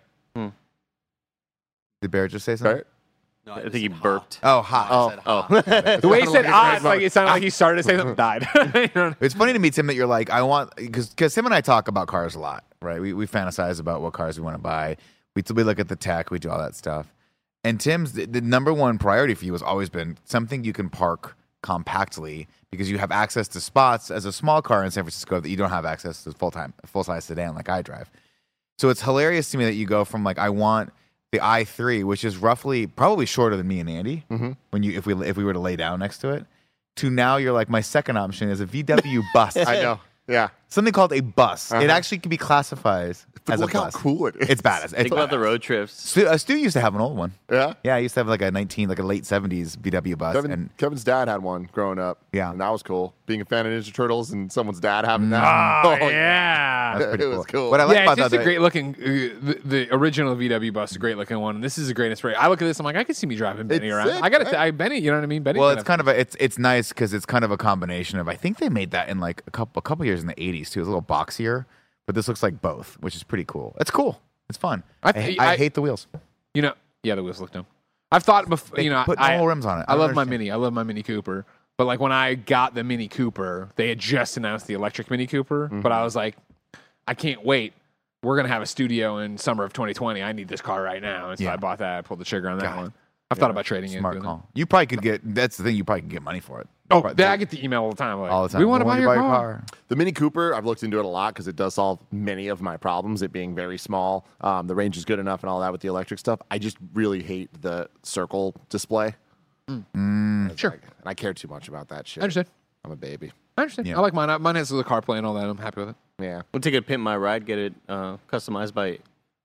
Did Barrett just say something? Barrett? No, I think he burped. Oh, hot. Oh, The way he said, like it's like it sounded like he started to say something, died. You know? It's funny to me, Tim, that you're like, I want, because Tim and I talk about cars a lot, right? We fantasize about what cars we want to buy. We look at the tech, we do all that stuff. And Tim's, the number one priority for you has always been something you can park compactly because you have access to spots as a small car in San Francisco that you don't have access to full-size sedan like I drive. So it's hilarious to me that you go from like, I want the i3, which is probably shorter than me and Andy, when if we were to lay down next to it, to now you're like, my second option is a VW bus. I know. Yeah. Something called a bus. It actually can be classified But as look a how bus. cool it is. It's badass. It's think about the badass. road trips. Stu used to have an old one. Yeah. Yeah, I used to have like a late 70s VW bus. and Kevin's dad had one growing up. Yeah. And that was cool. Being a fan of Ninja Turtles and someone's dad having that. Oh, yeah. that's pretty it was cool. What I like Yeah, about it's just that, a great looking. The original VW bus is a great looking one. And this is a great inspiration. I look at this, I'm like, I can see me driving Benny It's around. sick, I got right? to Benny. You know what I mean? Benny. well, it's kind of it's nice because it's kind of a combination of, I think they made that in like a couple years in the 80s too. It was a little boxier, but this looks like both, which is pretty cool. It's cool. It's fun. I hate the wheels. You know, yeah, the wheels look dumb. I've thought before. They You know, put normal rims on it. I don't love my understand. Mini. I love my Mini Cooper. But like when I got the Mini Cooper, they had just announced the electric Mini Cooper. But I was like, I can't wait. We're gonna have a studio in summer of 2020. I need this car right now, and so Yeah. I bought that. I pulled the trigger on that God. one. I've thought about trading Smart it. call. You probably could get. That's the thing. You probably can get money for it. Oh, Probably- I get the email all the time. Like, all the time. We want to When buy you your car. The Mini Cooper, I've looked into it a lot because it does solve many of my problems, it being very small. The range is good enough and all that with the electric stuff. I just really hate the circle display. Sure, And I care too much about that shit. I understand. I'm a baby. I understand. Yeah. I like mine. Mine has the CarPlay and all that. I'm happy with it. Yeah. We'll take it to Pimp My Ride, get it customized by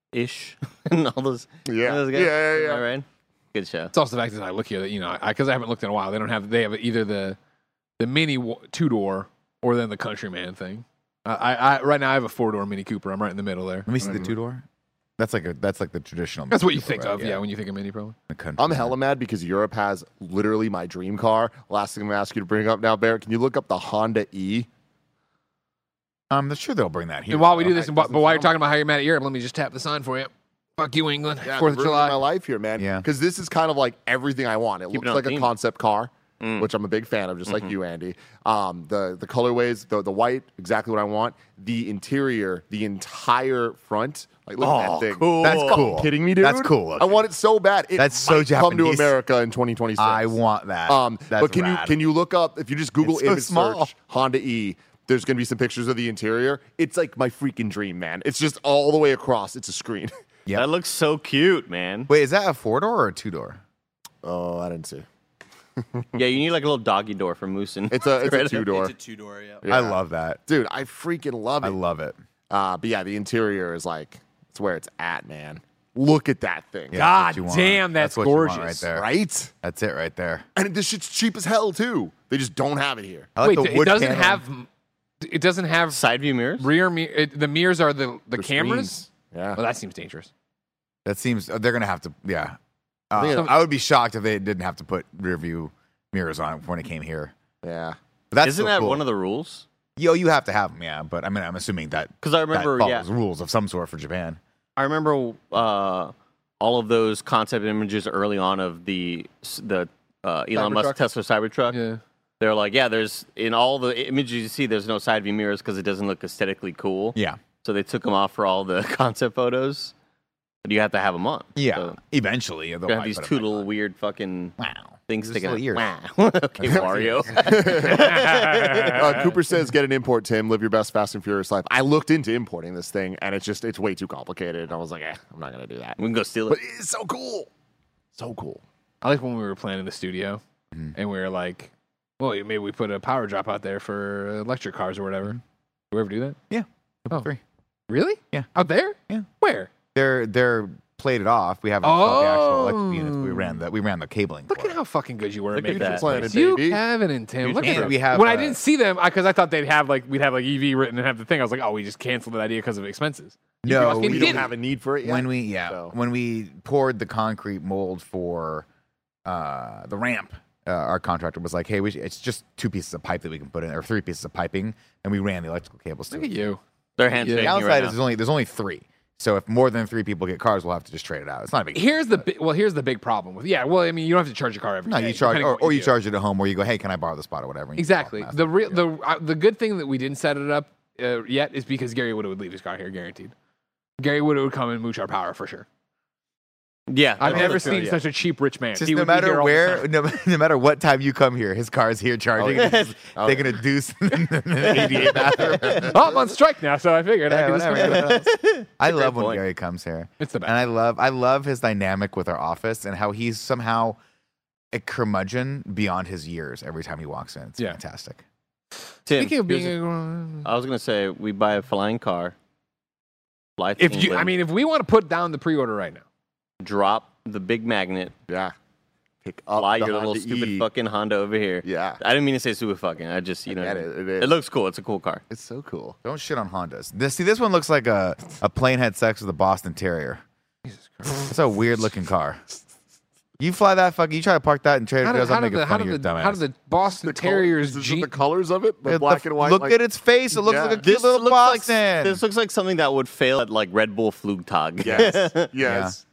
Ish and all those. Yeah. those guys. Yeah. All right. Good show. It's also the fact that I look here that, you know, because I haven't looked in a while. They have either the Mini 2-door or then the Countryman thing. I right now I have a 4-door Mini Cooper. I'm right in the middle there. Let me see the 2-door. That's like the traditional. That's what you Cooper, think right? of, yeah, when you think of Mini, probably. The country. I'm hella mad because Europe has literally my dream car. Last thing I'm going to ask you to bring up now, Barrett, can you look up the Honda E? I'm sure they'll bring that here. And while we do this, it but doesn't while you're sound- talking about how you're mad at Europe, let me just tap the sign for you. Fuck you, England. Yeah, 4th of ruining July. my life here, man. Yeah. Because this is kind of like everything I want. It Keep it looks on like a theme. concept car. which I'm a big fan of, just like you, Andy. The colorways, the white, exactly what I want. The interior, the entire front. Like, look at that thing. Cool. That's Are cool. you kidding me, dude? That's cool I want it so bad. It That's so might come to Japanese. America in 2026. I want that. That's but rad. can you look up, if you just Google It's so image small. search Honda E, there's going to be some pictures of the interior. It's like my freaking dream, man. It's just all the way across. It's a screen. Yep. That looks so cute, man. Wait, is that a 4-door or a 2-door? Oh, I didn't see. Yeah, you need like a little doggy door for Moosin. It's a Right. two-door. It's a two-door, yeah. Yeah. I love that. Dude, I freaking love it. I love it. But yeah, the interior is like, it's where it's at, man. Look at that thing. Yeah, God that's what you want. damn, that's what you want gorgeous. right there. Right? That's it right there. And this shit's cheap as hell, too. They just don't have it here. I like Wait, the it wood doesn't panel. have. It doesn't have Side view mirrors? rear mirror. The mirrors are the They're cameras. screens. Yeah. Well, that seems dangerous. That seems they're gonna have to. Yeah, think I would be shocked if they didn't have to put rear view mirrors on it when it came here. Yeah. But that's Isn't so that cool. one of the rules? You have to have them. Yeah, but I mean, I'm assuming that Because I remember, that yeah, follows rules of some sort for Japan. I remember all of those concept images early on of the Elon Musk Cybertruck? Tesla Cybertruck. Yeah. They're like, yeah, there's in all the images you see, there's no side view mirrors because it doesn't look aesthetically cool. Yeah, So they took them off for all the concept photos. But you have to have them on. yeah. So Eventually, you have these two little weird fucking Wow. things Just sticking little out. ears. Wow. Okay, Mario. Cooper says, get an import, Tim. Live your best Fast and Furious life. I looked into importing this thing, and it's way too complicated. And I was like, I'm not going to do that. We can go steal But it. it's so cool. So cool. I like when we were playing in the studio, and we were like, "Well, maybe we put a power drop out there for electric cars or whatever." Do we ever do that? Yeah. Oh. 3. Really? Yeah. Out there? Yeah. Where? They're plated off. We haven't installed the actual electric units. Oh. We ran the cabling. Look for at it. how fucking good you were at Look at making that. this Planet, place. You, baby. Kevin, and Tim. Look at And them. we have, when I didn't see them, because I thought we'd have like EV written and have the thing. I was like, oh, we just canceled that idea because of expenses. No, fucking We did don't it. have a need for it yet. when we poured the concrete mold for the ramp, our contractor was like, "Hey, it's just 2 pieces of pipe that we can put in, or 3 pieces of piping," and we ran the electrical cables to Look it. at you. They're hand The shaking downside right is now. there's only 3. So if more than 3 people get cars, we'll have to just trade it out. It's not a big deal. Here's the big problem with well, I mean, you don't have to charge your car every No, day, you charge, depending on or what you do. charge it at home, or you go, "Hey, can I borrow the spot or whatever?" and you Exactly. just The walk past it. the good thing that we didn't set it up yet is because Gary Wood would leave his car here, guaranteed. Gary Wood would come and mooch our power for sure. Yeah. I've that's never true, seen yeah. such a cheap rich man. Just He no would be here matter all the where, time. no matter what time you come here, his car's here charging. yeah. He's taking a deuce in the 88 bathroom. Oh, I'm on strike now, so I figured Yeah, I could just whatever. I love when point. Gary comes here. It's the best. And I love his dynamic with our office and how he's somehow a curmudgeon beyond his years every time he walks in. It's Yeah. fantastic. Tim, Speaking of here's being I was gonna say we buy a flying car. Fly to if you, England, I mean, if we want to put down the pre-order right now, drop the big magnet, Yeah. Pick up fly the your little Honda stupid E. fucking Honda over here. Yeah. I didn't mean to say stupid fucking. I just get it. It is. It looks cool. It's a cool car. It's so cool. Don't shit on Hondas. This one looks like a plane had sex with a Boston Terrier. Jesus Christ. It's a weird looking car. You fly that fucking. You try to park that in Trader Joe's. I'm making fun of your dumbass. how did the Boston Terriers the colors of it? The Yeah, black and white. Look like, at its face. It looks Yeah. like a cute This little looks like Boston. this looks like something that would fail at like Red Bull Flugtag. Yes. Yes.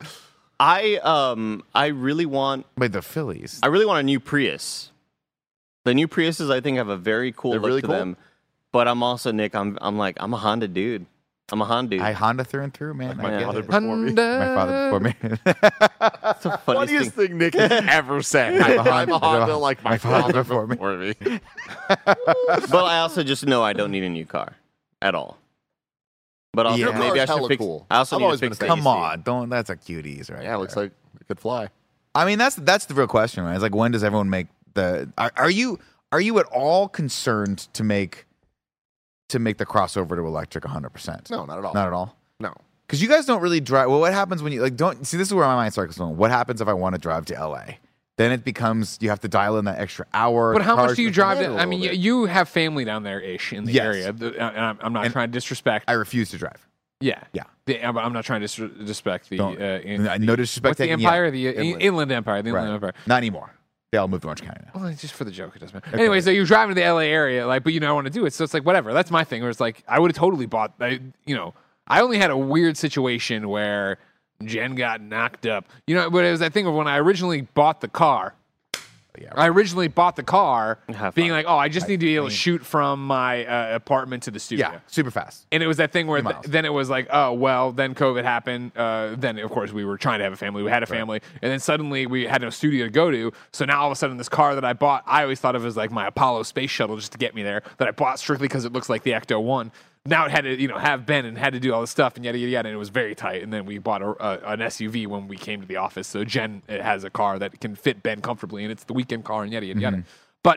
I really want Wait, the Phillies. a new Prius. The new Priuses I think have a very cool They're look really to cool. them. But I'm also Nick. I'm a Honda dude. I'm a Honda dude. I Honda through and through, man. my I get father it. before me. My father before me. That's the funniest Funniest thing. thing Nick has ever said. I'm a Honda like my father before me. But I also just know I don't need a new car at all. But also Yeah. Your maybe car's I should hella fix. cool. I also I've need always to been fix a the fan. Come AC. on, don't. That's a cuties, right? Yeah, it looks there. like it could fly. I mean, that's the real question, right? It's like, when does everyone make the? Are you at all concerned to make the crossover to electric 100%? No, not at all. Not at all. No. Because you guys don't really drive. Well, what happens when you don't see? This is where my mind starts going. What happens if I want to drive to LA? Then it becomes you have to dial in that extra hour. But how much cars do you become- drive? in a I mean, little bit. you have family down there ish in the Yes. area. I'm not And trying to disrespect. I refuse to drive. Yeah, Yeah. I'm not trying to disrespect the. Don't- the no disrespect what's the taken, yeah. empire? The Inland Empire. The Inland Right. Empire. Not anymore. They all moved to Orange County now. Well, it's just for the joke. It doesn't matter. Anyway, so you're driving to the LA area, like, but you don't want to do it. So it's like whatever. That's my thing. Where it's like I would have totally bought. I only had a weird situation where Jen got knocked up. But it was that thing of when I originally bought the car. Yeah. I originally bought the car Have being fun. like, oh, I just need to be able to shoot from my apartment to the studio. Yeah, super fast. And it was that thing where 2 miles. then it was like, oh, well, then COVID happened. Then, of course, we were trying to have a family. We had a family. And then suddenly we had no studio to go to. So now all of a sudden this car that I bought, I always thought of as like my Apollo space shuttle just to get me there, that I bought strictly because it looks like the Ecto 1. Now it had to, have Ben and had to do all this stuff and yada, yada, yada. And it was very tight. And then we bought an SUV when we came to the office. So Jen has a car that can fit Ben comfortably. And it's the weekend car and yada, yada, yada. But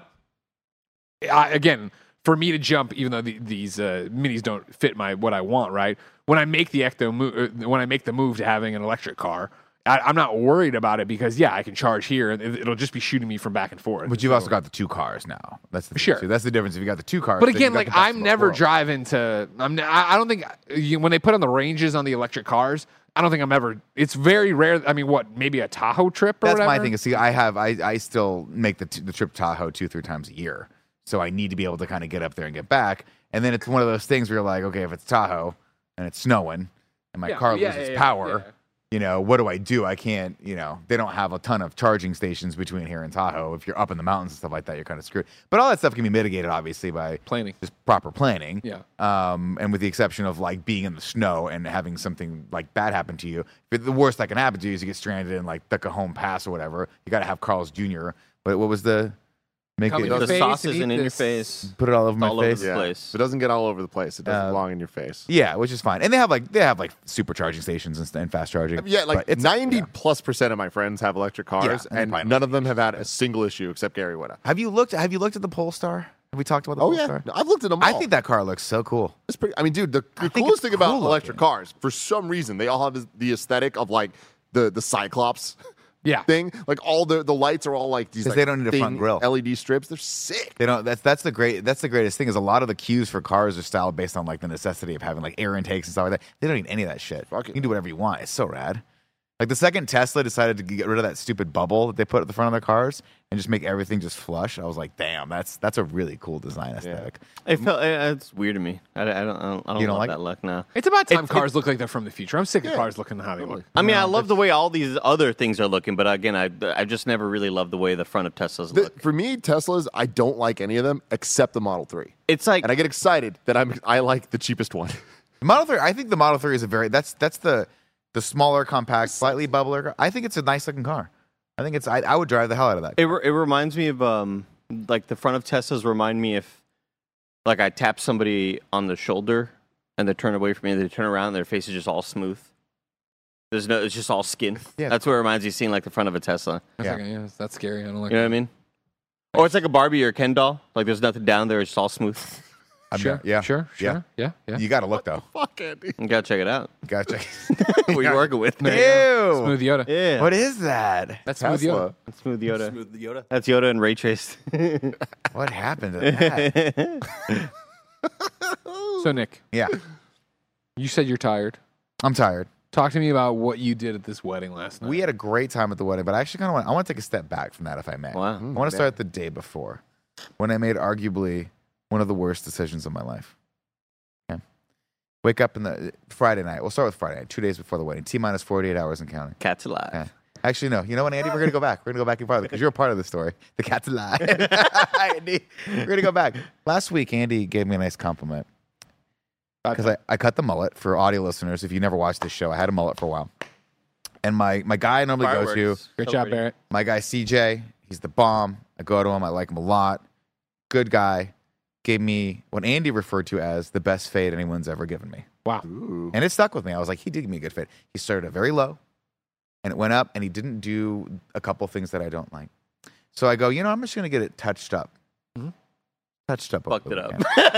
again, for me to jump, even though these minis don't fit what I want, right? When I make the Ecto move, when I make the move to having an electric car, I'm not worried about it because I can charge here and it'll just be shooting me from back and forth. But you've also got the 2 cars now. That's the thing, Sure. too. That's the difference. If you got the 2 cars, But then again, you got like the best I'm of both never worlds. driving to. I don't think when they put on the ranges on the electric cars, I don't think I'm ever. It's very rare. I mean, what? Maybe a Tahoe trip or That's whatever. my thing. See, I still make the trip to Tahoe 2-3 times a year, so I need to be able to kind of get up there and get back. And then it's one of those things where you're like, okay, if it's Tahoe and it's snowing and my car loses power. yeah. What do I do? I can't, they don't have a ton of charging stations between here and Tahoe. If you're up in the mountains and stuff like that, you're kind of screwed. But all that stuff can be mitigated, obviously, by Planning. just proper planning. Yeah. And with the exception of like being in the snow and having something like bad happen to you, the worst that can happen to you is you get stranded in like Tuckahoe Pass or whatever. You got to have Carl's Jr. But what was the make Come it in your The face sauce and isn't eat in your this. face. put it all over my all over face? the place. If it doesn't get all over the place, it doesn't belong in your face. Yeah, which is fine. And they have like super charging stations and fast charging. Yeah, like But it's 90+% of my friends have electric cars, Yeah, and probably none of them have had a single issue except Gary Whitta. Have you looked at the Polestar? Have we talked about the Oh Polestar? yeah, I've looked at them all. I think that car looks so cool. It's pretty. I mean, dude, the think coolest it's thing about cool electric looking. cars, for some reason, they all have the aesthetic of like the Cyclops Yeah. thing. Like all the lights are all like these. 'Cause Like, they don't need a front thin grille. LED strips. They're sick. They don't. That's the greatest thing is a lot of the cues for cars are styled based on like the necessity of having like air intakes and stuff like that. They don't need any of that shit. Fuck it. You can do whatever you want. It's so rad. Like the second Tesla decided to get rid of that stupid bubble that they put at the front of their cars and just make everything just flush. I was like, damn, that's a really cool design aesthetic. It's weird to me. I don't You don't love like that it? look now. It's about time cars look like they're from the future. I'm sick of cars looking how they look. I mean, I love the way all these other things are looking, but again, I just never really loved the way the front of Teslas look. For me, Teslas, I don't like any of them except the Model 3. It's like And I get excited that I like the cheapest one. The Model 3, I think the Model 3 is that's the smaller, compact, slightly bubbler car. I think it's a nice looking car. I think I would drive the hell out of that. it reminds me of like the front of Teslas remind me if like I tap somebody on the shoulder and they turn away from me, and they turn around, and their face is just all smooth. It's just all skin. Yeah. That's what it reminds you of seeing like the front of a Tesla. Yeah. That's scary. I don't like You know what I mean? Or it's like a Barbie or a Ken doll. Like there's nothing down there. It's just all smooth. Sure. Yeah. Sure. Yeah. Yeah. You got to look though. Fuck Andy. You gotta check it out. Gotcha. What you working with? Ew. Smooth Yoda. Yeah. What is that? That's Smooth Yoda. That's Smooth Yoda. Smooth the Yoda. That's Yoda and ray traced. What happened to that? So, Nick, Yeah. you said you're tired. I'm tired. Talk to me about what you did at this wedding last night. We had a great time at the wedding, but I actually kind of want to take a step back from that, if I may. Wow. I want to start the day before, when I made arguably one of the worst decisions of my life. Okay. Wake up in the Friday night. We'll start with Friday night, 2 days before the wedding. T-minus 48 hours and counting. Cat's alive. Okay. Actually, no. You know what, Andy? We're going to go back. We're going to go back and farther because you're a part of the story. The cat's alive. Andy, we're going to go back. Last week, Andy gave me a nice compliment because I cut the mullet. For audio listeners, if you never watched this show, I had a mullet for a while. And my guy I normally go to, Fireworks. Great job, Barrett. my guy CJ, he's the bomb. I go to him. I like him a lot. Good guy. Gave me what Andy referred to as the best fade anyone's ever given me. Wow. Ooh. And it stuck with me. I was like, he did give me a good fade. He started it very low, and it went up, and he didn't do a couple things that I don't like. So I go, I'm just going to get it touched up. Mhm. Touched up. over Fucked the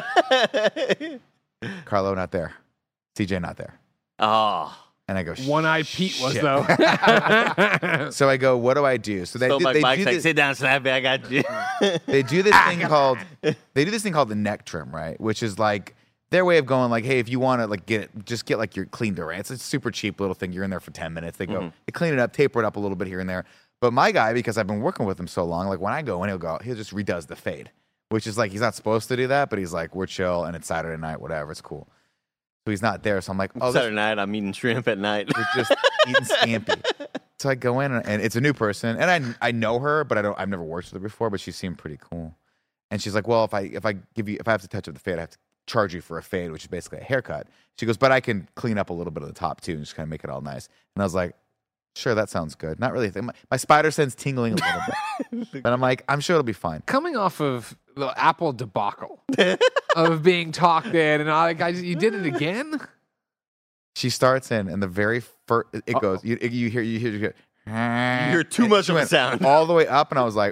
it weekend. up. Carlo not there. CJ not there. Oh. And I go, One-eyed Pete was, shit. though. So I go, what do I do? So So they Mike's do like, this, sit down, Slappy, I got you. they do this thing called the neck trim, right? Which is like their way of going like, hey, if you want to like get like your cleaned right. It's a super cheap little thing. You're in there for 10 minutes. They go, they clean it up, taper it up a little bit here and there. But my guy, because I've been working with him so long, like when I go in, he'll just redoes the fade, which is like he's not supposed to do that, but he's like, we're chill and it's Saturday night, whatever, it's cool. So he's not there. So I'm like, oh, Saturday night, I'm eating shrimp at night. we're just eating scampi. So I go in and it's a new person, and I know her, but I've never worked with her before, but she seemed pretty cool. And she's like, well, if I have to touch up the fade, I have to charge you for a fade, which is basically a haircut. She goes, but I can clean up a little bit of the top too and just kind of make it all nice. And I was like, sure, that sounds good. Not really. My spider sense tingling a little bit. But I'm like, I'm sure it'll be fine. Coming off of the Apple debacle of being talked in and all that, guys, you did it again? She starts in, and the very first, it goes, you hear too and much she of a went sound. all the way up, and I was like,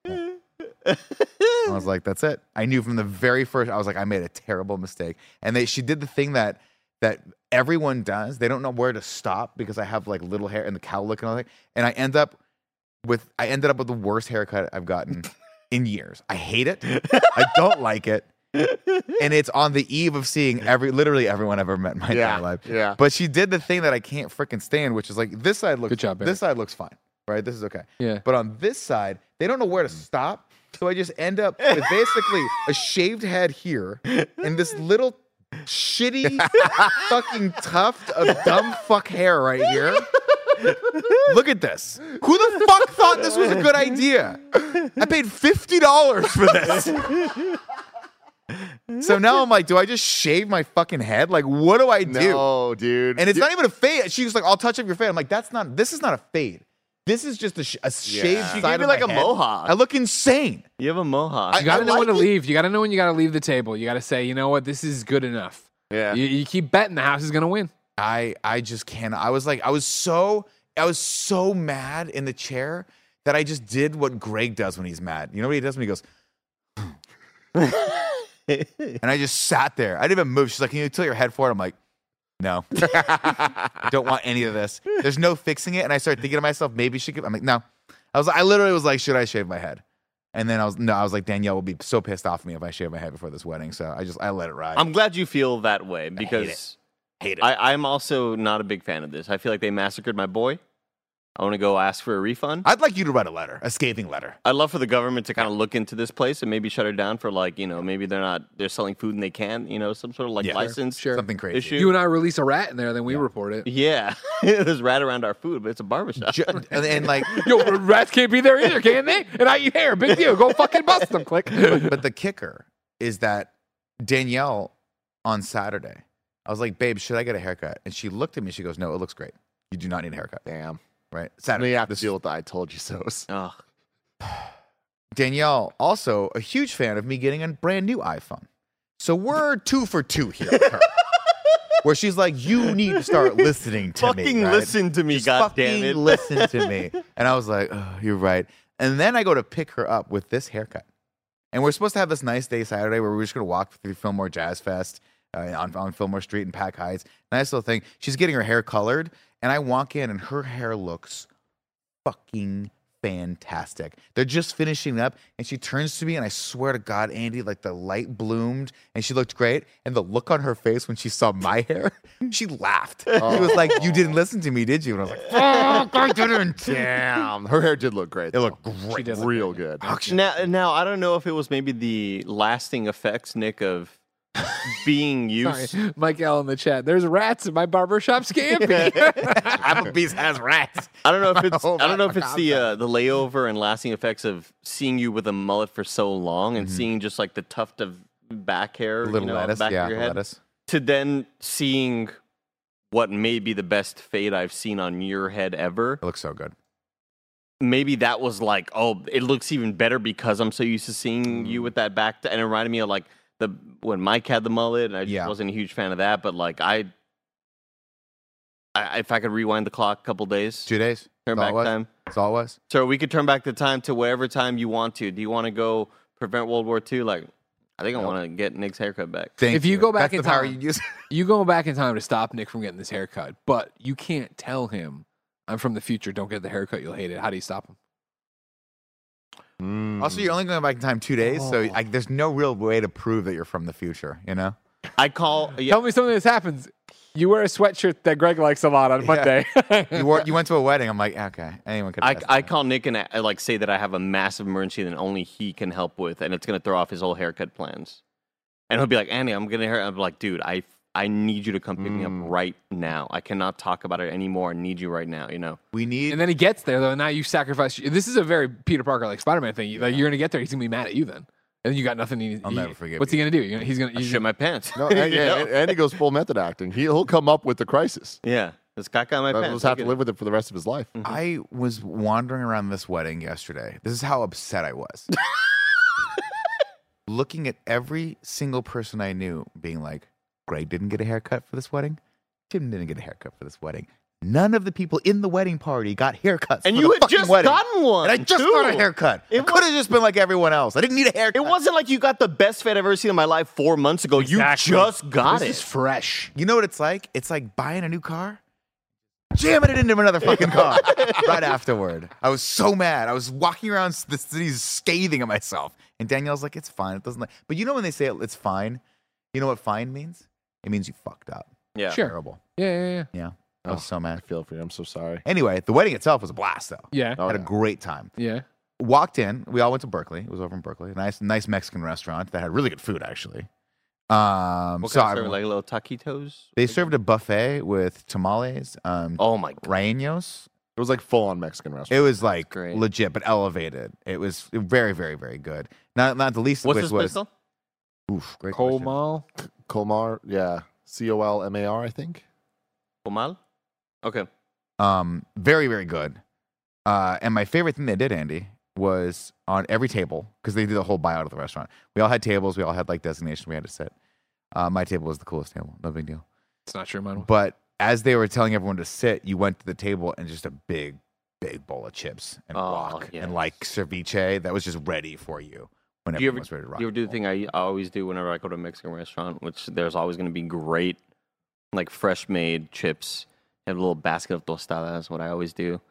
that's it. I knew from the very first, I was like, I made a terrible mistake. And she did the thing that everyone does. They don't know where to stop because I have like little hair and the cowlick and all that. And I ended up with the worst haircut I've gotten in years. I hate it. I don't like it. And it's on the eve of seeing literally everyone I've ever met in my entire life. Yeah. But she did the thing that I can't freaking stand, which is like this side looks Good job, Barry. this side looks fine. Right? This is okay. Yeah. But on this side, they don't know where to stop. So I just end up with basically a shaved head here and this little shitty fucking tuft of dumb fuck hair right here. Look at this. Who the fuck thought this was a good idea? I paid $50 for this. So now I'm like, do I just shave my fucking head? Like, what do I do? No, dude. And it's not even a fade. She was like, I'll touch up your fade. I'm like, this is not a fade. This is just a shaved She side gave you of like my a head. mohawk. I look insane. You have a mohawk. You got to know like when to it. leave. You got to know when you got to leave the table. You got to say, you know what, this is good enough. Yeah. You keep betting the house is going to win. I just can't. I was so mad in the chair that I just did what Greg does when he's mad. You know what he does when he goes, and I just sat there. I didn't even move. She's like, can you tilt your head forward? I'm like, no. I don't want any of this. There's no fixing it. And I started thinking to myself, maybe she could. I'm like, no. I literally was like, should I shave my head? And then I was like, Danielle will be so pissed off at me if I shave my head before this wedding. So I let it ride. I'm glad you feel that way because Hate it. I'm also not a big fan of this. I feel like they massacred my boy. I want to go ask for a refund. I'd like you to write a scathing letter. I'd love for the government to kind of look into this place and maybe shut it down for maybe they're selling food and they can, some sort of license Something crazy. issue. You and I release a rat in there, then we report it. Yeah, there's rat around our food, but it's a barbershop. And like, Yo, rats can't be there either, can they? And I eat hair. Big deal. Go fucking bust them. Click. but the kicker is that Danielle on Saturday, I was like, babe, should I get a haircut? And she looked at me. She goes, no, it looks great. You do not need a haircut. Damn. Right? I Saturday. mean, you have to deal with the I told you so's. Ugh. Danielle, also a huge fan of me getting a brand new iPhone. So we're 2 for 2 here with her. Where she's like, you need to start listening to me. Fucking right? listen to me, Just goddammit. fucking listen to me. And I was like, oh, you're right. And then I go to pick her up with this haircut. And we're supposed to have this nice day Saturday where we're just going to walk through Fillmore Jazz Fest on Fillmore Street in Pack Heights. Nice little thing. She's getting her hair colored. And I walk in and her hair looks fucking fantastic. They're just finishing up and she turns to me and I swear to God, Andy, like the light bloomed and she looked great. And the look on her face when she saw my hair, she laughed. She was like, you didn't listen to me, did you? And I was like, fuck, I didn't. Damn. Her hair did look great. It looked great. She did look real good. Now I don't know if it was maybe the lasting effects, Nick, of being used. Sorry, Mike L in the chat. There's rats in my barbershop Scampy. Applebee's has rats. I don't know if it's Oh, I don't know if it's my the layover and lasting effects of seeing you with a mullet for so long and seeing just like the tuft of back hair, Little on the lettuce. back Yeah, of your the head, lettuce. to then seeing what may be the best fade I've seen on your head ever. It looks so good. Maybe that was like, oh, it looks even better because I'm so used to seeing you with that back, and it reminded me of like when Mike had the mullet, and I just wasn't a huge fan of that. But like I if I could rewind the clock a couple days, 2 days. turn That's all back it was. time. That's all it was. So we could turn back the time to whatever time you want to. Do you want to go prevent World War II? Like, I think I want to get Nick's haircut back. Thank If you go back That's in the power time- you use. You go back in time to stop Nick from getting this haircut, but you can't tell him, I'm from the future, don't get the haircut, you'll hate it. How do you stop him? Also, you're only going back in time 2 days, so there's no real way to prove that you're from the future, you know? I call. Yeah, Tell me something that happens. You wear a sweatshirt that Greg likes a lot on Monday. You went to a wedding. I'm like, okay, anyone could. I call Nick and I like say that I have a massive emergency that only he can help with, and it's gonna throw off his whole haircut plans. And he'll be like, Andy, I'm gonna hair. I'm like, dude, I I need you to come pick me Mm. up right now. I cannot talk about it anymore. I need you right now. You know. We need. And then he gets there though. And now you sacrifice. This is a very Peter Parker like Spider-Man thing. Like you're gonna get there, he's gonna be mad at you then, and then you got nothing. I'll never forgive What's you. he gonna do? He's gonna. I shit my pants. No, and, You know? and he goes full method acting. He'll come up with the crisis. Yeah, this caca in my He'll pants. just have to Look at live with it for the rest of his life. I was wandering around this wedding yesterday. This is how upset I was. Looking at every single person I knew, being like, Greg didn't get a haircut for this wedding. Tim didn't get a haircut for this wedding. None of the people in the wedding party got haircuts. And for you the had fucking just wedding. gotten one, And I just too. got a haircut. It could have just been like everyone else. I didn't need a haircut. It wasn't like you got the best fit I've ever seen in my life 4 months ago. Exactly. You just got This it. is fresh. You know what it's like? It's like buying a new car, jamming it into another fucking car right afterward. I was so mad. I was walking around the city scathing at myself. And Danielle's like, it's fine. It doesn't like. But you know when they say it's fine, you know what fine means? It means you fucked up. Yeah. Sure. Terrible. Yeah. Yeah. I was so I mad. feel for you. I'm so sorry. Anyway, the wedding itself was a blast, though. Yeah. Oh, Had a yeah. great time. Yeah. Walked in. We all went to Berkeley. It was over in Berkeley. Nice Mexican restaurant that had really good food, actually. What So kind of like little taquitos? they served a buffet with tamales, Oh my god. rellenos. It was like full on Mexican restaurant. It was like great. legit, but elevated. It was very, very, very good. Not the least of What's which this place was called? oof, great question. Comal. Colmar, yeah. Colmar, I think. Comal? Okay. Very, very good. And my favorite thing they did, Andy, was on every table, because they did the whole buyout of the restaurant. We all had tables. We all had like designations we had to sit. My table was the coolest table. No big deal. It's not sure, mine. But as they were telling everyone to sit, you went to the table and just a big, big bowl of chips and Oh, guac yes. and like ceviche that was just ready for you when Do you everyone ever, was ready to rock. do you ever do the thing I always do whenever I go to a Mexican restaurant, which there's always going to be great, like fresh made chips. Have a little basket of tostadas. What I always do.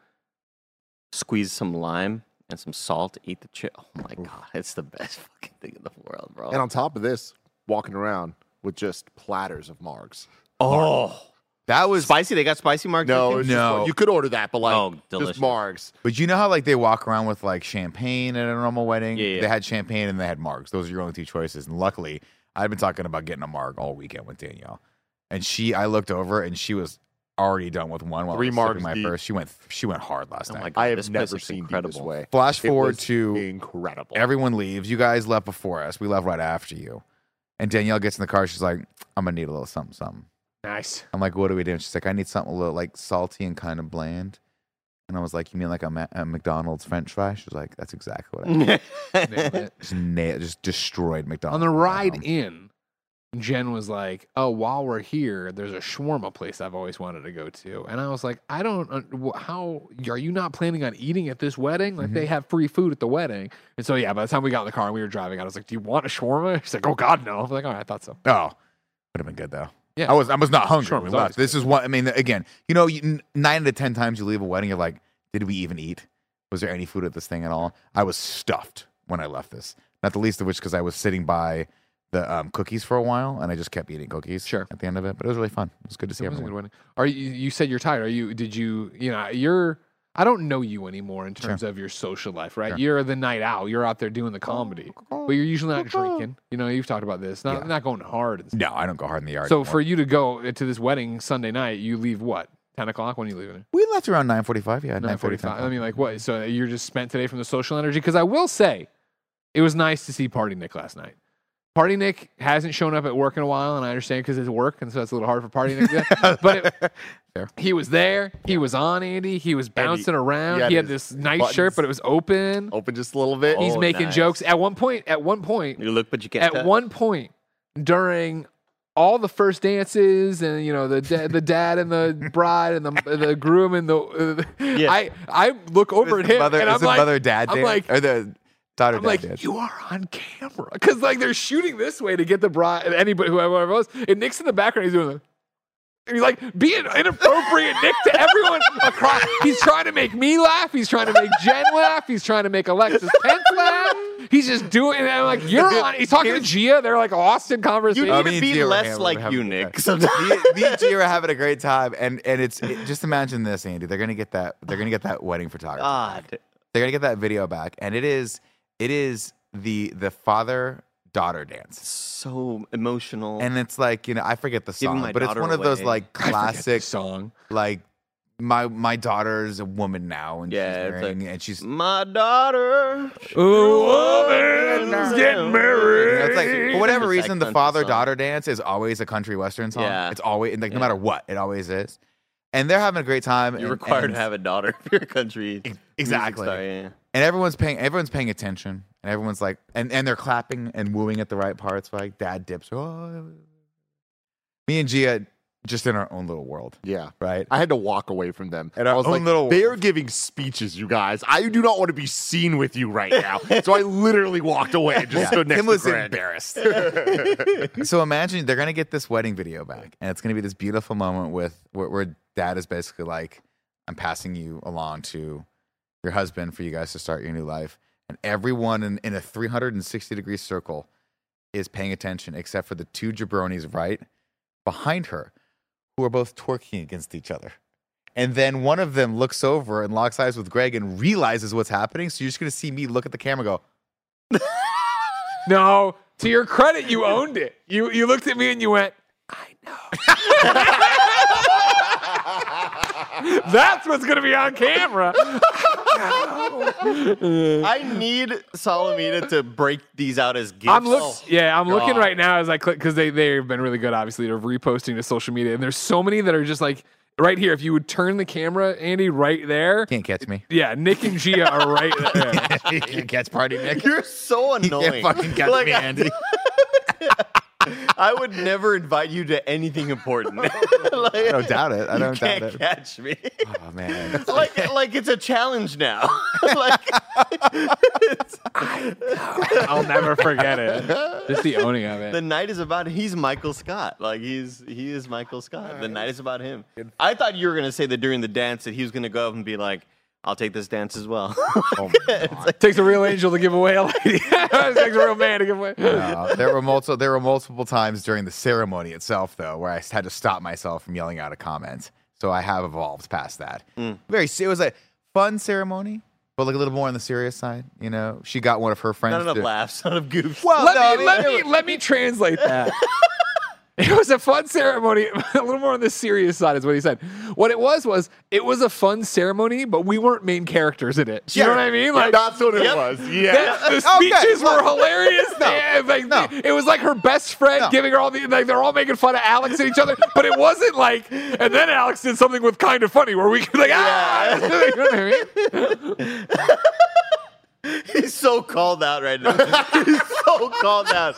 Squeeze some lime and some salt. Eat the chip. Oh my god, it's the best fucking thing in the world, bro. And on top of this, walking around with just platters of margs. oh, That was spicy. They got spicy margs. No, too? it's just No. like- you could order that, but like Oh, delicious. just margs. But you know how like they walk around with like champagne at a normal wedding? Yeah, yeah. They had champagne and they had margs. Those are your only two choices. And luckily, I've been talking about getting a marg all weekend with Danielle. And I looked over and she was already done with one while Three I was sipping margs my deep. first. She went hard last Oh night. my god, I have this never place looks seen you incredible. this way. Flash It forward was to incredible. everyone leaves. You guys left before us. We left right after you. And Danielle gets in the car. She's like, I'm going to need a little something, something. Nice. I'm like, what do we do? And she's like, I need something a little like salty and kind of bland. And I was like, you mean like a McDonald's French fry? She was like, that's exactly what I mean. Nailed it. Just destroyed McDonald's. On the ride in, Jen was like, "Oh, while we're here, there's a shawarma place I've always wanted to go to." And I was like, "I don't. How are you not planning on eating at this wedding? Like they have free food at the wedding." And so yeah, by the time we got in the car and we were driving, I was like, "Do you want a shawarma?" She's like, "Oh God, no." I'm like, "All right, I thought so." Oh, would have been good though. Yeah. I was not hungry. Sure, when it we was left. This is one. I mean, again, 9 out of 10 times you leave a wedding, you're like, did we even eat? Was there any food at this thing at all? I was stuffed when I left this. Not the least of which because I was sitting by the cookies for a while and I just kept eating cookies. Sure. At the end of it, but it was really fun. It was good to see It was a good everyone. wedding. Are you? You said you're tired. Are you? Did you? You know, you're. I don't know you anymore in terms of your social life, right? Sure. You're the night owl. You're out there doing the comedy, but you're usually not drinking. You know, you've talked about this. Not going hard. And stuff. No, I don't go hard in the yard. So anymore. for you to go to this wedding Sunday night, you leave what? 10 o'clock? When are you leaving? we left around 9:45. Yeah, 9:45. I mean, like what? So you're just spent today from the social energy? Because I will say, it was nice to see Party Nick last night. Party Nick hasn't shown up at work in a while, and I understand because it's work, and so it's a little hard for Party Nick. But he was there. He was on, Andy. He was bouncing around. He had this nice buttons shirt, but it was open. Open just a little bit. He's Oh, making nice. jokes. At one point, You look, but you can't. at touch. one point during all the first dances and the dad and the bride and the groom and Yeah. I look over at him and I'm like mother-dad I'm dance? like Or the daughter I'm dad like dance? you are on camera because like they're shooting this way to get the bride anybody whoever it was and Nick's in the background he's doing the and he's like being inappropriate Nick to everyone across. He's trying to make me laugh. He's trying to make Jen laugh. He's trying to make Alexis Pence laugh. He's just doing it. And I'm like, you're on. He's talking to Gia. They're like lost in conversation. You I need mean, to be Gia were less having- like having you, a good Nick. time. Sometimes. me and Gia are having a great time, and just imagine this, Andy. They're gonna get that. They're gonna get that wedding photographer. God. They're gonna get that video back, and it is the father daughter dance. So emotional. And it's like, I forget the Giving song, my but it's daughter one of those away. like classic song. like my daughter's a woman now and Yeah, she's it's marrying, like, and she's my daughter. Woman's getting married. it's like for whatever It's like reason the country father-daughter dance is always a country western song. Yeah. It's always like no matter what, it always is. And they're having a great time. You're and- required and- to have a daughter if you're a country. Exactly. music star, yeah. And everyone's paying attention, and everyone's like, and they're clapping and wooing at the right parts. Like dad dips. Oh. Me and Gia just in our own little world, Yeah. right? I had to walk away from them. At our I was own like, little they world. are giving speeches, you guys. I do not want to be seen with you right now. So I literally walked away and just stood next Tim to was Greg. embarrassed. So imagine they're gonna get this wedding video back, and it's gonna be this beautiful moment where dad is basically like, "I'm passing you along to your husband for you guys to start your new life," and everyone in a 360-degree circle is paying attention except for the two jabronis right behind her, who are both twerking against each other. And then one of them looks over and locks eyes with Greg and realizes what's happening. So you're just gonna see me look at the camera and go, No, to your credit, you owned it. You looked at me and you went, I know. That's what's going to be on camera. I need Salamina to break these out as gifts. I'm looking God. right now as I click because they've been really good, obviously, to reposting to social media. And there's so many that are just like right here. If you would turn the camera, Andy, right there. "Can't catch me." Yeah, Nick and Gia are right there. You can't catch Party Nick. You're so You annoying. can't fucking catch Like, me, Andy. I would never invite you to anything important. Like, I don't doubt it. I don't doubt can't it. catch me. Oh man. like it's a challenge now. Like, I'll never forget it. Just the owning of it. the night is about he's Michael Scott. Like he is Michael Scott. The night is about him. I thought you were gonna say that during the dance that he was gonna go up and be like, I'll take this dance as well. Oh my God. Takes a real angel to give away a lady. It takes a real man to give away. No, there were multiple times during the ceremony itself, though, where I had to stop myself from yelling out a comment. So I have evolved past that. It was a fun ceremony, but like a little more on the serious side. She got one of her friends. Not enough to- laughs, not enough goofs. Well, Let me translate that. It was a fun ceremony. A little more on the serious side is what he said. What it was it was a fun ceremony, but we weren't main characters in it. You know what I mean? Like That's what it was. Yeah. the speeches Okay, were hilarious. It was like her best friend giving her all the they're all making fun of Alex and each other, but it wasn't like. And then Alex did something with kind of funny where we could like you know what I mean? He's so called out right now. He's so called out.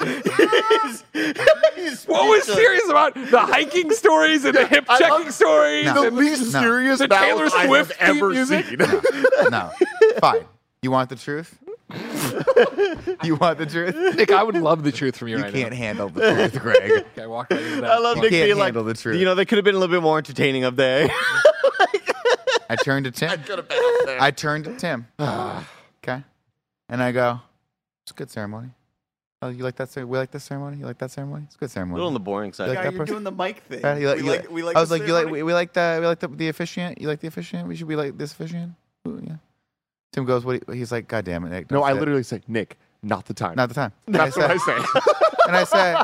He's What was speechless. serious about the hiking stories and the hip checking stories? No. The and least No. serious The battle Taylor I have Swift theme ever music? seen. No. Fine. You want the truth? You want the truth? Nick, I would love the truth from you, You right can't now. handle the truth, Greg. Okay, walk right into that. I love You Nick can't being like, handle the truth. they could have been a little bit more entertaining up there. I turned to Tim. I turned to Tim. Okay. And I go, "It's a good ceremony. Oh, you like that? We like this ceremony? You like that ceremony? It's a good a ceremony." little on the boring side. Like Yeah, that you're person? doing the mic thing. Yeah, we like I was the like, ceremony? we like the officiant. You like the officiant? We should be like this officiant. Ooh, yeah. Tim goes, he's like, "God damn it, Nick." No, don't I say it." literally say, Nick, not the time. Not the time. That's what I say. And I say,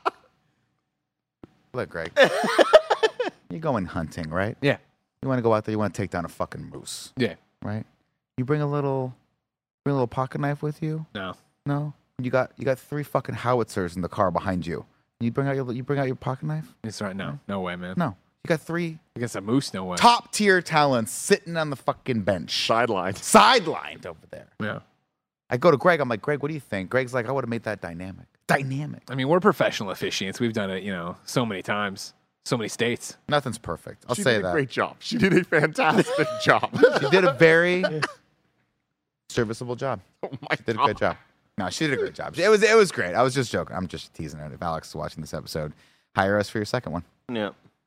"Look, Greg, you're going hunting, right? Yeah. You want to go out there. You want to take down a fucking moose, Yeah. right? You bring a little pocket knife with you. No. No, you got 3 fucking howitzers in the car behind you. You bring out your pocket knife. It's right. No way, man. No, you got 3 Against a moose, no way. top tier talents sitting on the fucking bench, Sideline. sidelined over there. Yeah. I go to Greg. I'm like, "Greg, what do you think?" Greg's like, "I would have made that dynamic. Dynamic. I mean, we're professional officiants. We've done it, so many times, so many states. Nothing's perfect. I'll She say did a that. great job. She did a fantastic job. She did a very serviceable job. Oh my Did a great job. No, she did a great job. It was great. I was just joking. I'm just teasing her. If Alex is watching this episode, hire us for your second one. Yeah.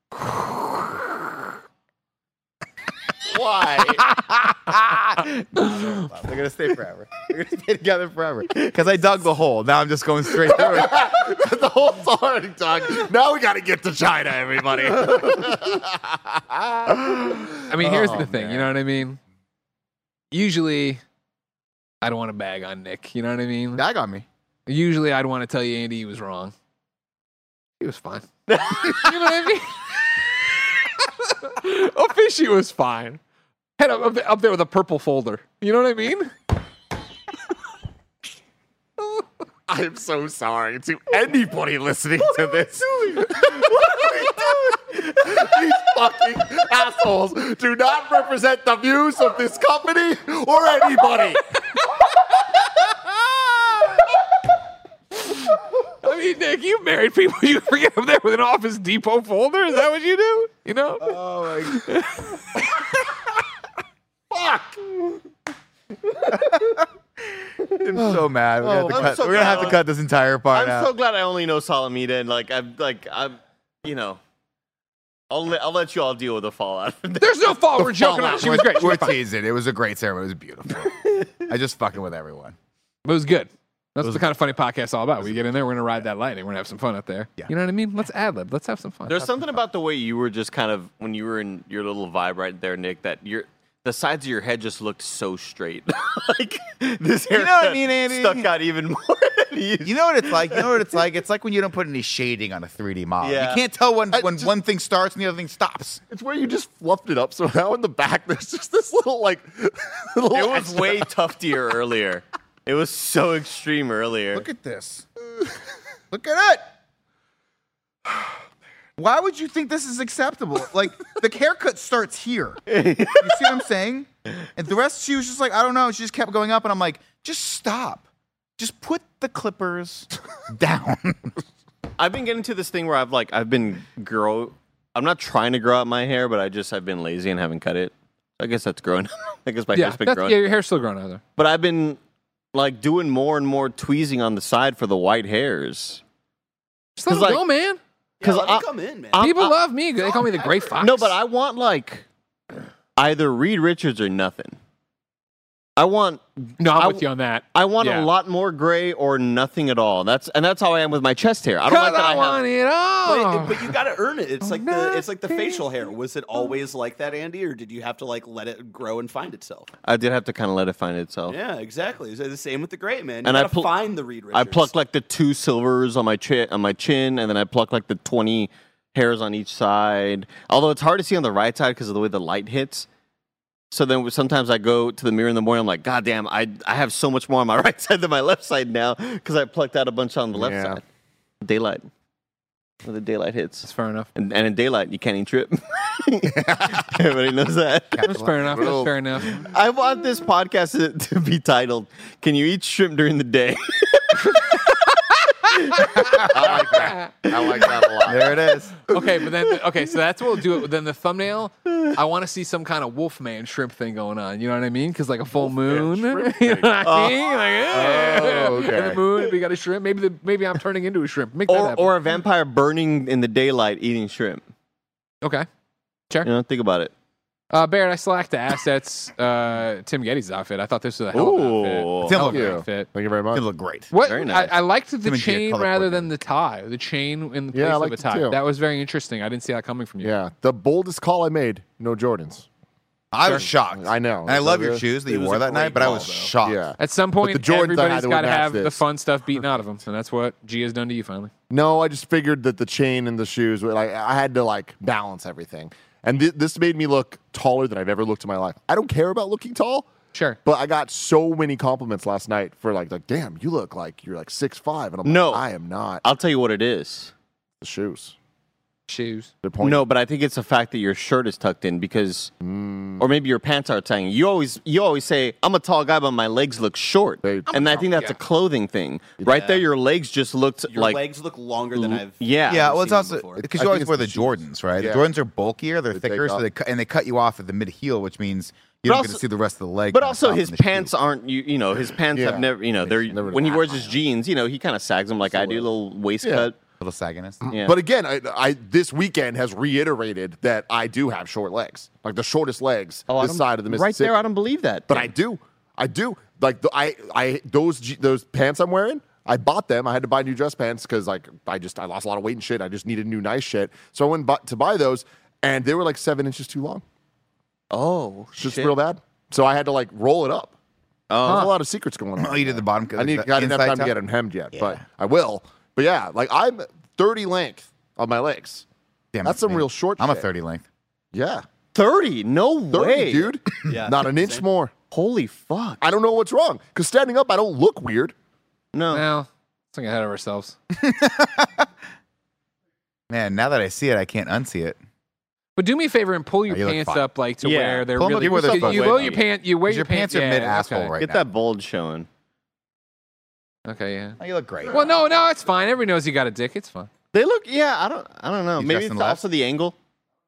Why? They're gonna stay forever. They're gonna stay together forever. Because I dug the hole. Now I'm just going straight through it. The hole's already dug. Now we got to get to China, everybody. I mean, here's Oh, the thing. man. You know what I mean? Usually, I don't want to bag on Nick. You know what I mean? That got me. Usually I'd want to tell you Andy he was wrong. He was fine. You know what I mean? Fishy was fine. Head up there with a purple folder. You know what I mean? I'm so sorry to anybody listening to this. What are we doing? These fucking assholes do not represent the views of this company or anybody. I mean, Nick, you married people. You forget up there with an Office Depot folder. Is that what you do? You know? Oh my god. Fuck. I'm so mad. We're gonna have to cut this entire part I'm out. so glad I only know Salamita, and I'll let you all deal with the fallout. There's no fault. We're joking around. She was great. She We're was fine. teasing. It was a great ceremony. It was beautiful. I just fucking with everyone. It was good. That's the kind of funny podcast all about. We get in there, we're going to ride that lightning. We're going to have some fun up there. Yeah. You know what I mean? Let's ad-lib. Let's have some fun. There's something about the way you were just kind of, when you were in your little vibe right there, Nick, that the sides of your head just looked so straight. Like, this hair You know what I mean, Andy? stuck out even more than you. You know what it's like? You know what it's like? It's like when you don't put any shading on a 3D model. Yeah. You can't tell when one thing starts and the other thing stops. It's where you just fluffed it up. So now in the back, there's just this little, like, little It was extra. way tuftier earlier. It was so extreme earlier. Look at this. Look at it. Why would you think this is acceptable? Like, the haircut starts here. You see what I'm saying? And the rest, she was just like, I don't know. She just kept going up, and I'm like, just stop. Just put the clippers down. I've been getting to this thing where I'm not trying to grow out my hair, but I've been lazy and haven't cut it. I guess that's growing. I guess my hair's been growing. Yeah, your hair's still growing out there. But I've been like doing more and more tweezing on the side for the white hairs. Just let 'Cause, them go, man. Because let it come in, man. People love me. They call me the Gray Fox. No, but I want like either Reed Richards or nothing. I'm with you on that. I want Yeah. a lot more gray or nothing at all. That's how I am with my chest hair. I don't like that I want it all. But you got to earn it. It's like the facial hair. Was it always like that, Andy, or did you have to like let it grow and find itself? I did have to kind of let it find itself. Yeah, exactly. It's the same with the gray, man. You And I gotta find the Reed Richards. I plucked like the 2 silvers on my chin, and then I plucked like the 20 hairs on each side. Although it's hard to see on the right side because of the way the light hits. So then sometimes I go to the mirror in the morning. I'm like, God damn, I have so much more on my right side than my left side now because I plucked out a bunch on the left side. Daylight. When the daylight hits. That's fair enough. And in daylight, you can't eat trip. Everybody knows that. That's fair enough. That's fair enough. I want this podcast to be titled, Can You Eat Shrimp During the Day? I like that. I like that a lot. There it is. Okay, but then so that's what we'll do. It. Then the thumbnail, I want to see some kind of Wolfman shrimp thing going on. You know what I mean? Because like a full moon. You know what I mean? Like, okay. And the moon. We got a shrimp. Maybe I'm turning into a shrimp. Make that happen. Or a vampire burning in the daylight eating shrimp. Okay. Sure. You know, think about it. Barrett, I slacked the assets. Tim Getty's outfit. I thought this was a hell of an outfit. Tim Hell looked of an good. outfit. Thank you very much. It looked great. What Very nice. I liked the Tim and Gia chain color rather coordinated. than the tie. The chain in the place Yeah, I of a liked it tie. too. That was very interesting. I didn't see that coming from you. Yeah, the boldest call I made. No Jordans. I was shocked. I know. And I love your It shoes that it you was wore a that great night, but I call, was though. shocked. Yeah. At some point, But the Jordans I everybody's had to got to match have the this. fun stuff beaten out of them, and that's what Gia's done to you finally. No, I just figured that the chain and the shoes, I had to like balance everything. And this made me look taller than I've ever looked in my life. I don't care about looking tall, Sure. but I got so many compliments last night for like damn, you look like you're like 6'5", and I'm No. like, I am not. I'll tell you what it is. The shoes. Shoes. They're pointy. No, but I think it's the fact that your shirt is tucked in because, or maybe your pants are tying. You always say, "I'm a tall guy, but my legs look short," and I think that's a clothing thing. Right there, your legs just looked Your like legs look longer than I've Yeah, well, it's seen also before. because I you think always it's wear the the shoes. Jordans, right? Yeah. The Jordans are bulkier, they're They thicker, take so off. they cut you off at the mid heel, which means you But don't get to also- see the rest of the leg. But kinda also, soften his the pants shoe. aren't. His pants Yeah. have never. They're Never when he that wears his jeans. He kind of sags them like I do, little waist Yeah. cut. little sagginess. Yeah. But again, I this weekend has reiterated that I do have short legs, like the shortest legs I this don't- side of the right Mississippi. there, I don't believe that. But I do. Like those pants I'm wearing, I bought them. I had to buy new dress pants because like I lost a lot of weight and shit. I just needed new nice shit. So I went to buy those, and they were like 7 inches too long. Oh, Just shit. real bad. So I had to like roll it up. There's a lot of secrets going on. Oh, you did the bottom. I didn't have time to get them hemmed yet, but I will. But yeah, like I'm 30 length on my legs. Damn, That's some man. real short I'm a shit. 30 length. Yeah. 30? No 30, way. dude. Yeah. Not an inch more. Holy fuck. I don't know what's wrong. Because standing up, I don't look weird. No. Well, let's get ahead of ourselves. Man, now that I see it, I can't unsee it. But do me a favor and pull your you look pants fine. up like to Yeah. where they're Pull 'em up really. where they're you supposed lower to your be. pants. You wear Your your pants are yeah, mid-asshole okay. right Get now. that bulge showing. Okay, yeah. Oh, you look great. Well, no, it's fine. Everybody knows you got a dick. It's fine. They look, I don't know. You Maybe dressed it's in left? also the angle.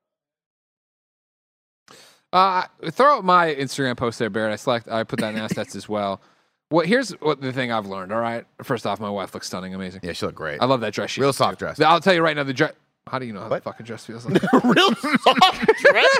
Throw out my Instagram post there, Barrett. I put that in assets as well. Here's what the thing I've learned. All right, first off, my wife looks stunning, amazing. Yeah, she looked great. I love that dress. She Real has, soft too. dress. I'll tell you right now, the dress. How do you know how the What? fucking dress feels like? Real soft dress.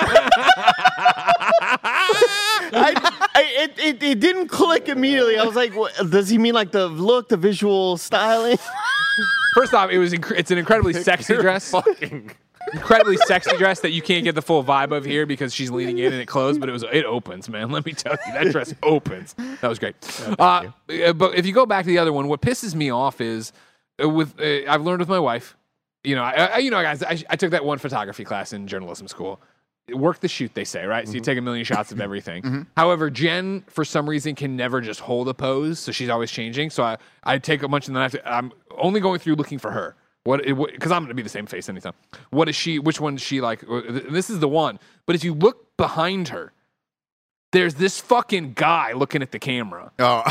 It didn't click immediately. I was like, what, does he mean like the look, the visual styling? First off, it's an incredibly sexy dress. Incredibly sexy dress that you can't get the full vibe of here because she's leaning in and it closed, but it opens, man. Let me tell you, that dress opens. That was great. But if you go back to the other one, what pisses me off is I've learned with my wife. You know, guys, I took that one photography class in journalism school. Work the shoot, they say, right? So you take a million shots of everything. However, Jen, for some reason, can never just hold a pose, so she's always changing. So I take a bunch and then I'm only going through looking for her. Because I'm going to be the same face anytime. What is she? Which one is she like? This is the one. But if you look behind her, there's this fucking guy looking at the camera. Oh,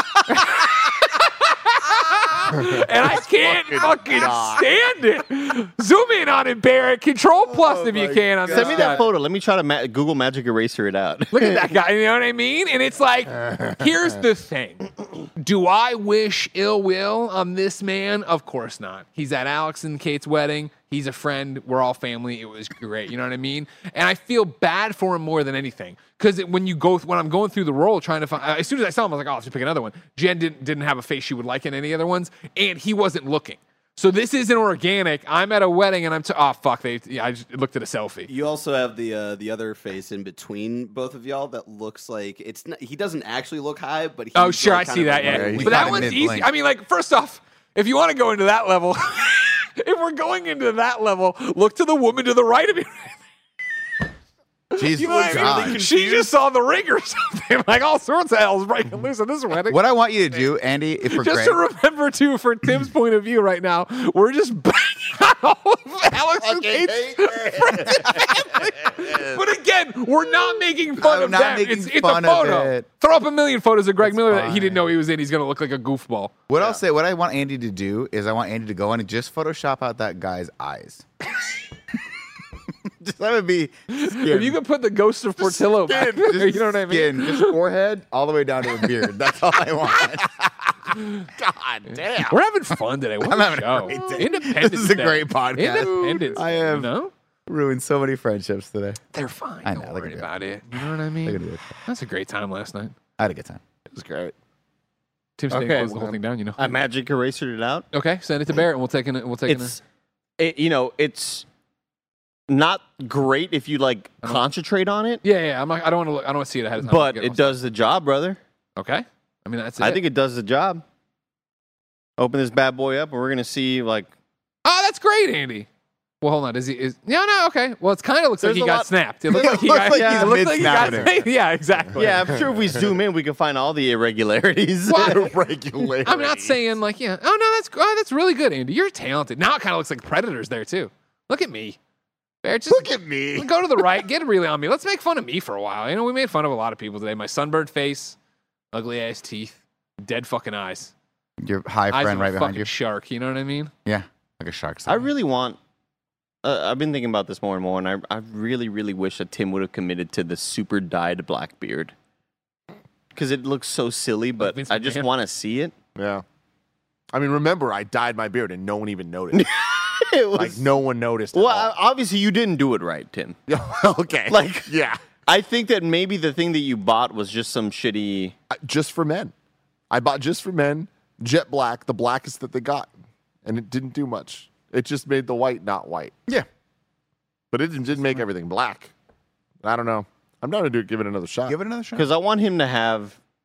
And I can't fucking stand it. Zoom in on it, Barrett. Control plus if you can. On Send me this that guy. photo. Let me try to Google Magic Eraser it out. Look at that guy. You know what I mean? And it's like, here's the thing. Do I wish ill will on this man? Of course not. He's at Alex and Kate's wedding. He's a friend. We're all family. It was great. You know what I mean? And I feel bad for him more than anything. Because when I'm going through the role trying to find, as soon as I saw him, I was like, oh, I'll just pick another one. Jen didn't have a face she would like in any other ones, and he wasn't looking. So this isn't organic. I'm at a wedding and I just looked at a selfie. You also have the other face in between both of y'all that looks like it's not, he doesn't actually look high, but he's Oh, sure, I like kind see of that. like- Yeah, he's but that kinda one's easy. mid-length. I mean, like, first off, if you want to go into that level, if we're going into that level, look to the woman to the right of you. jeez, You know what I mean? She just saw the ring or something. Like all sorts of hell's breaking loose at this wedding. What I want you to do, Andy, if we're Just great, to remember, too, for Tim's point of view right now, we're just banging on all of Alex and Kate's friends and family. But again, we're not making fun I'm of not them. making It's fun a of photo. it. Throw up a million photos of Greg Miller that he fine. didn't know he was in. He's going to look like a goofball. what I'll say, what I want Andy to do is I want Andy to go in and just Photoshop out that guy's eyes. Just that would be If you could put the ghost of Portillo back there, you know what I mean? Just forehead all the way down to the beard. That's all I want. God damn. We're having fun today. What I'm a having a show. great day. Independence This is a Day. great podcast. Independence I Day, have- you know? Ruined so many friendships today. They're fine. I know, Don't look worry at about it. You know what I mean? Look at it. That's a great time last night. I had a good time. It was great. Tim's Okay, closed the whole thing down, you know. I Magic Erasered it out. Okay, send it to Barrett and we'll take It's not great if you like concentrate on it, Yeah, I don't want to look. I don't want to see it ahead of time. but Get it lost. does the job, brother. Okay. I mean, that's it. I think it does the job. Open this bad boy up, and we're gonna see like Oh, that's great, Andy. Well, hold on. No, okay. Well, it kind of looks like There's he a got lot- snapped. It looks like he looks got. like Yeah, he's it looks like he got. mid-snapping Yeah, exactly. yeah. I'm sure if we zoom in, we can find all the irregularities. Well, Regulate. I'm not saying like yeah. Oh no, that's really good, Andy. You're talented. Now it kind of looks like Predator's there too. Look at me. Barrett, just Look at me. go to the right. Get really on me. Let's make fun of me for a while. You know, we made fun of a lot of people today. My sunburned face, ugly ass teeth, dead fucking eyes. Your high Eyes friend of right a behind fucking you. shark. You know what I mean? Yeah, like a shark. I really want. I've been thinking about this more and more, and I really, really wish that Tim would have committed to the super dyed black beard because it looks so silly. But Vince I just McMahon. want to see it. Yeah. I mean, remember, I dyed my beard and no one even noticed. It was Like, no one noticed. at well, all. obviously you didn't do it right, Tim. Okay. Like- yeah. I think that maybe the thing that you bought was just some shitty. Just for men. I bought just for men, jet black, the blackest that they got. And it didn't do much. It just made the white not white. Yeah. But it didn't make everything black. I don't know. I'm down to give it another shot. Give it another shot. Because I want him to have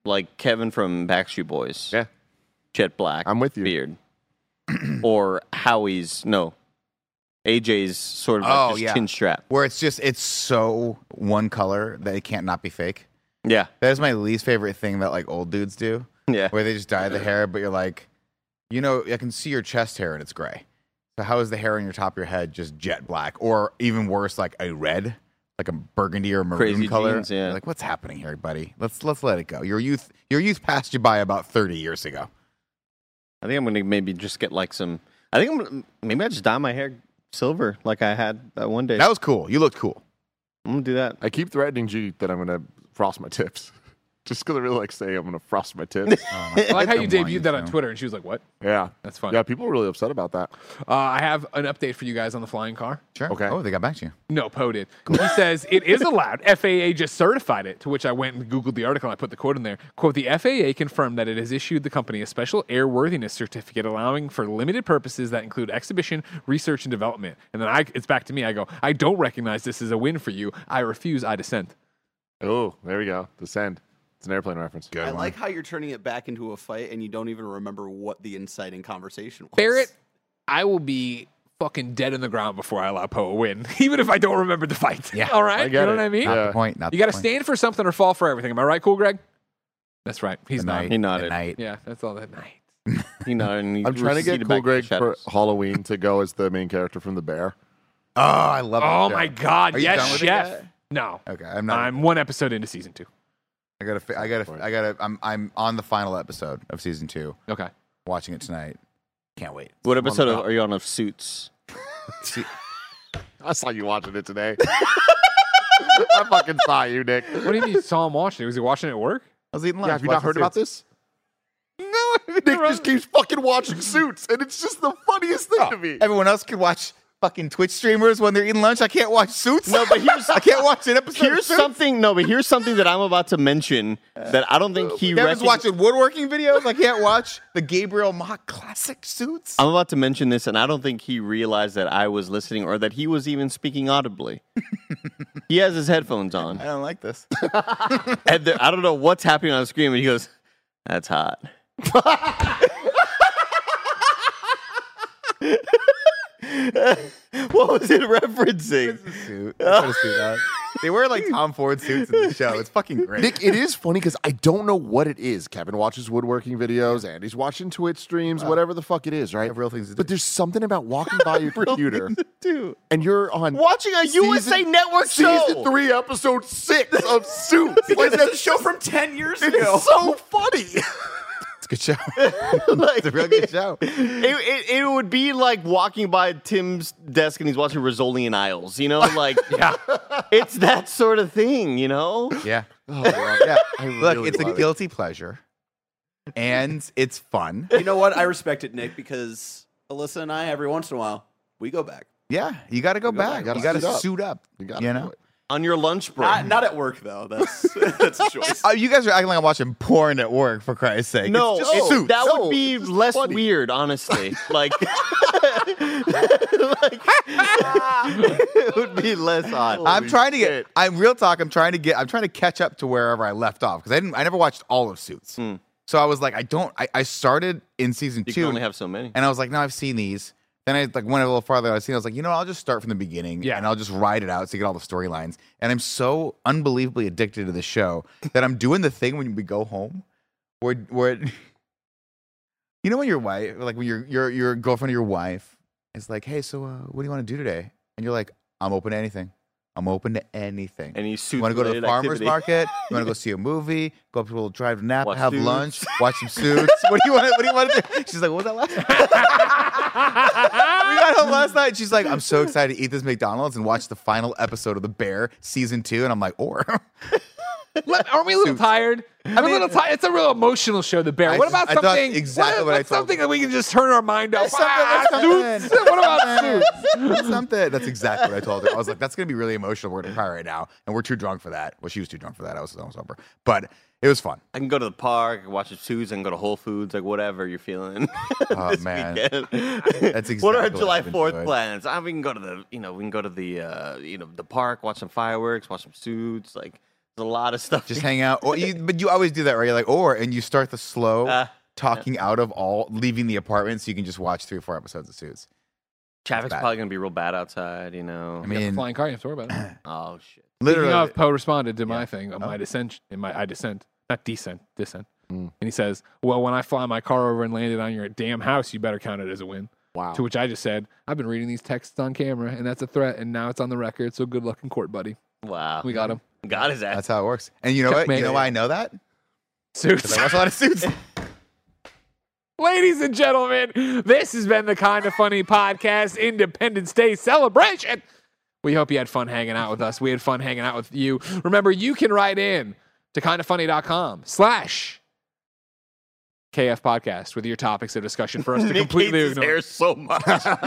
like Kevin from Backstreet Boys. Yeah. Jet Black. I'm with you. Beard. Or AJ's sort of like just chin strap. Where it's so one color that it can't not be fake. Yeah. That is my least favorite thing that like old dudes do. Yeah. Where they just dye the hair, but you're like, I can see your chest hair and it's gray. So how is the hair on your top of your head just jet black? Or even worse, like a red, like a burgundy or maroon Crazy color. jeans, yeah. You're like, what's happening here, buddy? Let's let it go. Your youth passed you by about 30 years ago. I think I'm going to maybe just get like maybe I just dye my hair silver like I had that one day. That was cool. You looked cool. I'm going to do that. I keep threatening G that I'm going to frost my tips. Just because I really like saying I'm going to frost my tips. I like how you debuted that on Twitter, and she was like, "What?" Yeah. That's fun. Yeah, people are really upset about that. I have an update for you guys on the flying car. Sure. Okay. Oh, they got back to you. No, Poe did. He says it is allowed. FAA just certified it, to which I went and Googled the article and I put the quote in there. Quote, the FAA confirmed that it has issued the company a special airworthiness certificate allowing for limited purposes that include exhibition, research, and development. And then it's back to me. I go, I don't recognize this as a win for you. I refuse. I dissent. Oh, there we go. Descend. It's an airplane reference. Good I one. like how you're turning it back into a fight and you don't even remember what the inciting conversation was. Barrett, I will be fucking dead in the ground before I allow Poe a win, even if I don't remember the fight. Yeah, All right? I You get know it. what I mean? Not Yeah. the point. Not You the got to point. stand for something or fall for everything. Am I right, cool, Greg? That's right. He's The not. night. He nodded. The night. Yeah, that's all that night. You know, and he I'm trying to get receded Cool back Greg to the for shadows. Halloween to go as the main character from The Bear. Oh, I love it. Oh my God! Are you Yes, done with it chef. yet? No, Okay, I'm not. I'm one episode into season 2. I'm on the final episode of season 2. Okay. Watching it tonight. Can't wait. What episode are you on of Suits? See, I saw you watching it today. I fucking saw you, Nick. What do you mean you saw him watching it? Was he watching it at work? I was eating lunch. Yeah, have you not watching heard about Suits. this? No. Nick just keeps fucking watching Suits, and it's just the funniest thing to me. Everyone else can watch fucking Twitch streamers when they're eating lunch. I can't watch Suits. No, but here's I can't watch an episode. here's of Suits. something. No, but here's something that I'm about to mention that I don't think he. Kevin's watching woodworking videos. I can't watch the Gabriel Mock classic Suits. I'm about to mention this, and I don't think he realized that I was listening or that he was even speaking audibly. He has his headphones on, I don't like this. and I don't know what's happening on the screen, but he goes, "That's hot." What was it referencing? Suit. I try to see that. They wear like Tom Ford suits in the show. It's fucking great. Nick, it is funny because I don't know what it is. Kevin watches woodworking videos, Andy's watching Twitch streams, whatever the fuck it is, right? have real things to do. But there's something about walking by your computer Dude, and you're on watching a USA Network season show. 3, episode 6 of Suits. Like, It's a show from 10 years ago. it's so funny. It's a good show. Like, It's a real good show. it would be like walking by Tim's desk and he's watching Rizzoli and Isles, you know? Like, yeah, it's that sort of thing, you know? Yeah. Oh, Yeah. Look, really it's a love it. guilty pleasure. And it's fun. You know what? I respect it, Nick, because Alyssa and I, every once in a while, we go back. Yeah. You got to go back. back. You got to Gotta suit up. You gotta You do know? it. On your lunch break. Not at work, though. That's a choice. You guys are acting like I'm watching porn at work, for Christ's sake. No, It's just Suits. that No, would be it's just less funny. weird, honestly. Like, it would be less odd. I'm trying to get. I'm real talk. I'm trying to catch up to wherever I left off because I never watched all of Suits. So I was like, I started in season You 2, can only have so many. and I was like, no, I've seen these. Then I like went a little farther. I was like, I'll just start from the beginning, Yeah. and I'll just ride it out so you get all the storylines. And I'm so unbelievably addicted to the show that I'm doing the thing when we go home, where you know when your wife, like when your girlfriend or your wife is like, hey, so what do you want to do today? And you're like, I'm open to anything. I'm open to anything. Any You want to go to the suit-related farmer's activity. market? You want to go see a movie? Go up to a little drive to Napa, Watch have Suits. lunch, watch some Suits. What do you want to do? She's like, what was that last night? We got home last night. She's like, I'm so excited to eat this McDonald's and watch the final episode of The Bear season 2. And I'm like, Aren't we a little tired? I'm a little tired. It's a real emotional show, The Bear. What about I thought something? exactly what I what's told something you. that we can just turn our mind off? There's Suits. What about Suits? something. That's exactly what I told her. I was like, that's going to be really emotional. We're going to cry right now. And we're too drunk for that. Well, she was too drunk for that. I was sober. But it was fun. I can go to the park, watch the Suits, I can go to Whole Foods, like whatever you're feeling. Oh, this man. weekend. That's exactly What are our what July I've 4th enjoyed. plans? We can go to the, the park, watch some fireworks, watch some Suits. Like, There's a lot of stuff. Just hang out. But you always do that, right? You're like, and you start the slow talking out of leaving the apartment so you can just watch 3 or 4 episodes of Suits. Traffic's probably going to be real bad outside, you know. I You got the mean, flying car, you have to worry about it. Oh, shit. literally. Speaking of, Poe responded to my thing on my descent. Not descent. And he says, well, when I fly my car over and landed on your damn house, you better count it as a win. Wow. To which I just said, I've been reading these texts on camera, and that's a threat, and now it's on the record, so good luck in court, buddy. Wow. We got him. Got his ass. That's how it works. And you know what? Checkmate. You know why I know that? Suits. Because I watch a lot of Suits. Ladies and gentlemen, this has been the Kind of Funny Podcast Independence Day celebration. We hope you had fun hanging out with us. We had fun hanging out with you. Remember, you can write in to kindoffunny.com/KF podcast with your topics of discussion for us to Nick completely hates his ignore. hair so much.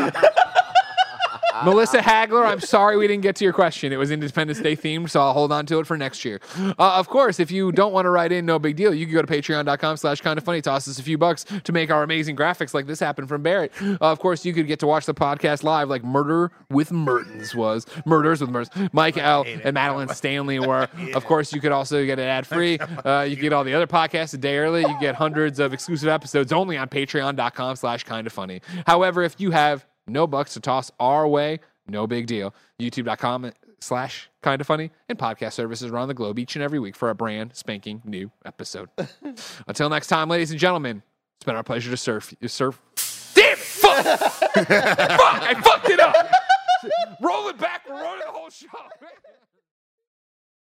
Melissa Hagler, I'm sorry we didn't get to your question. It was Independence Day themed, so I'll hold on to it for next year. Of course, if you don't want to write in, no big deal. You can go to patreon.com/kindoffunny, toss us a few bucks to make our amazing graphics like this happen from Barrett. Of course, you could get to watch the podcast live like Murders with Mertens. Mike L. and Madeline Stanley were. Of course, you could also get it ad-free. You can get all the other podcasts a day early. You get hundreds of exclusive episodes only on patreon.com/kindoffunny. However, if you have no bucks to toss our way, no big deal. YouTube.com/kindoffunny and podcast services around the globe each and every week for a brand spanking new episode. Until next time, ladies and gentlemen, it's been our pleasure to surf. Damn it! Fuck! Fuck! I fucked it up! Roll it back. We're running the whole show.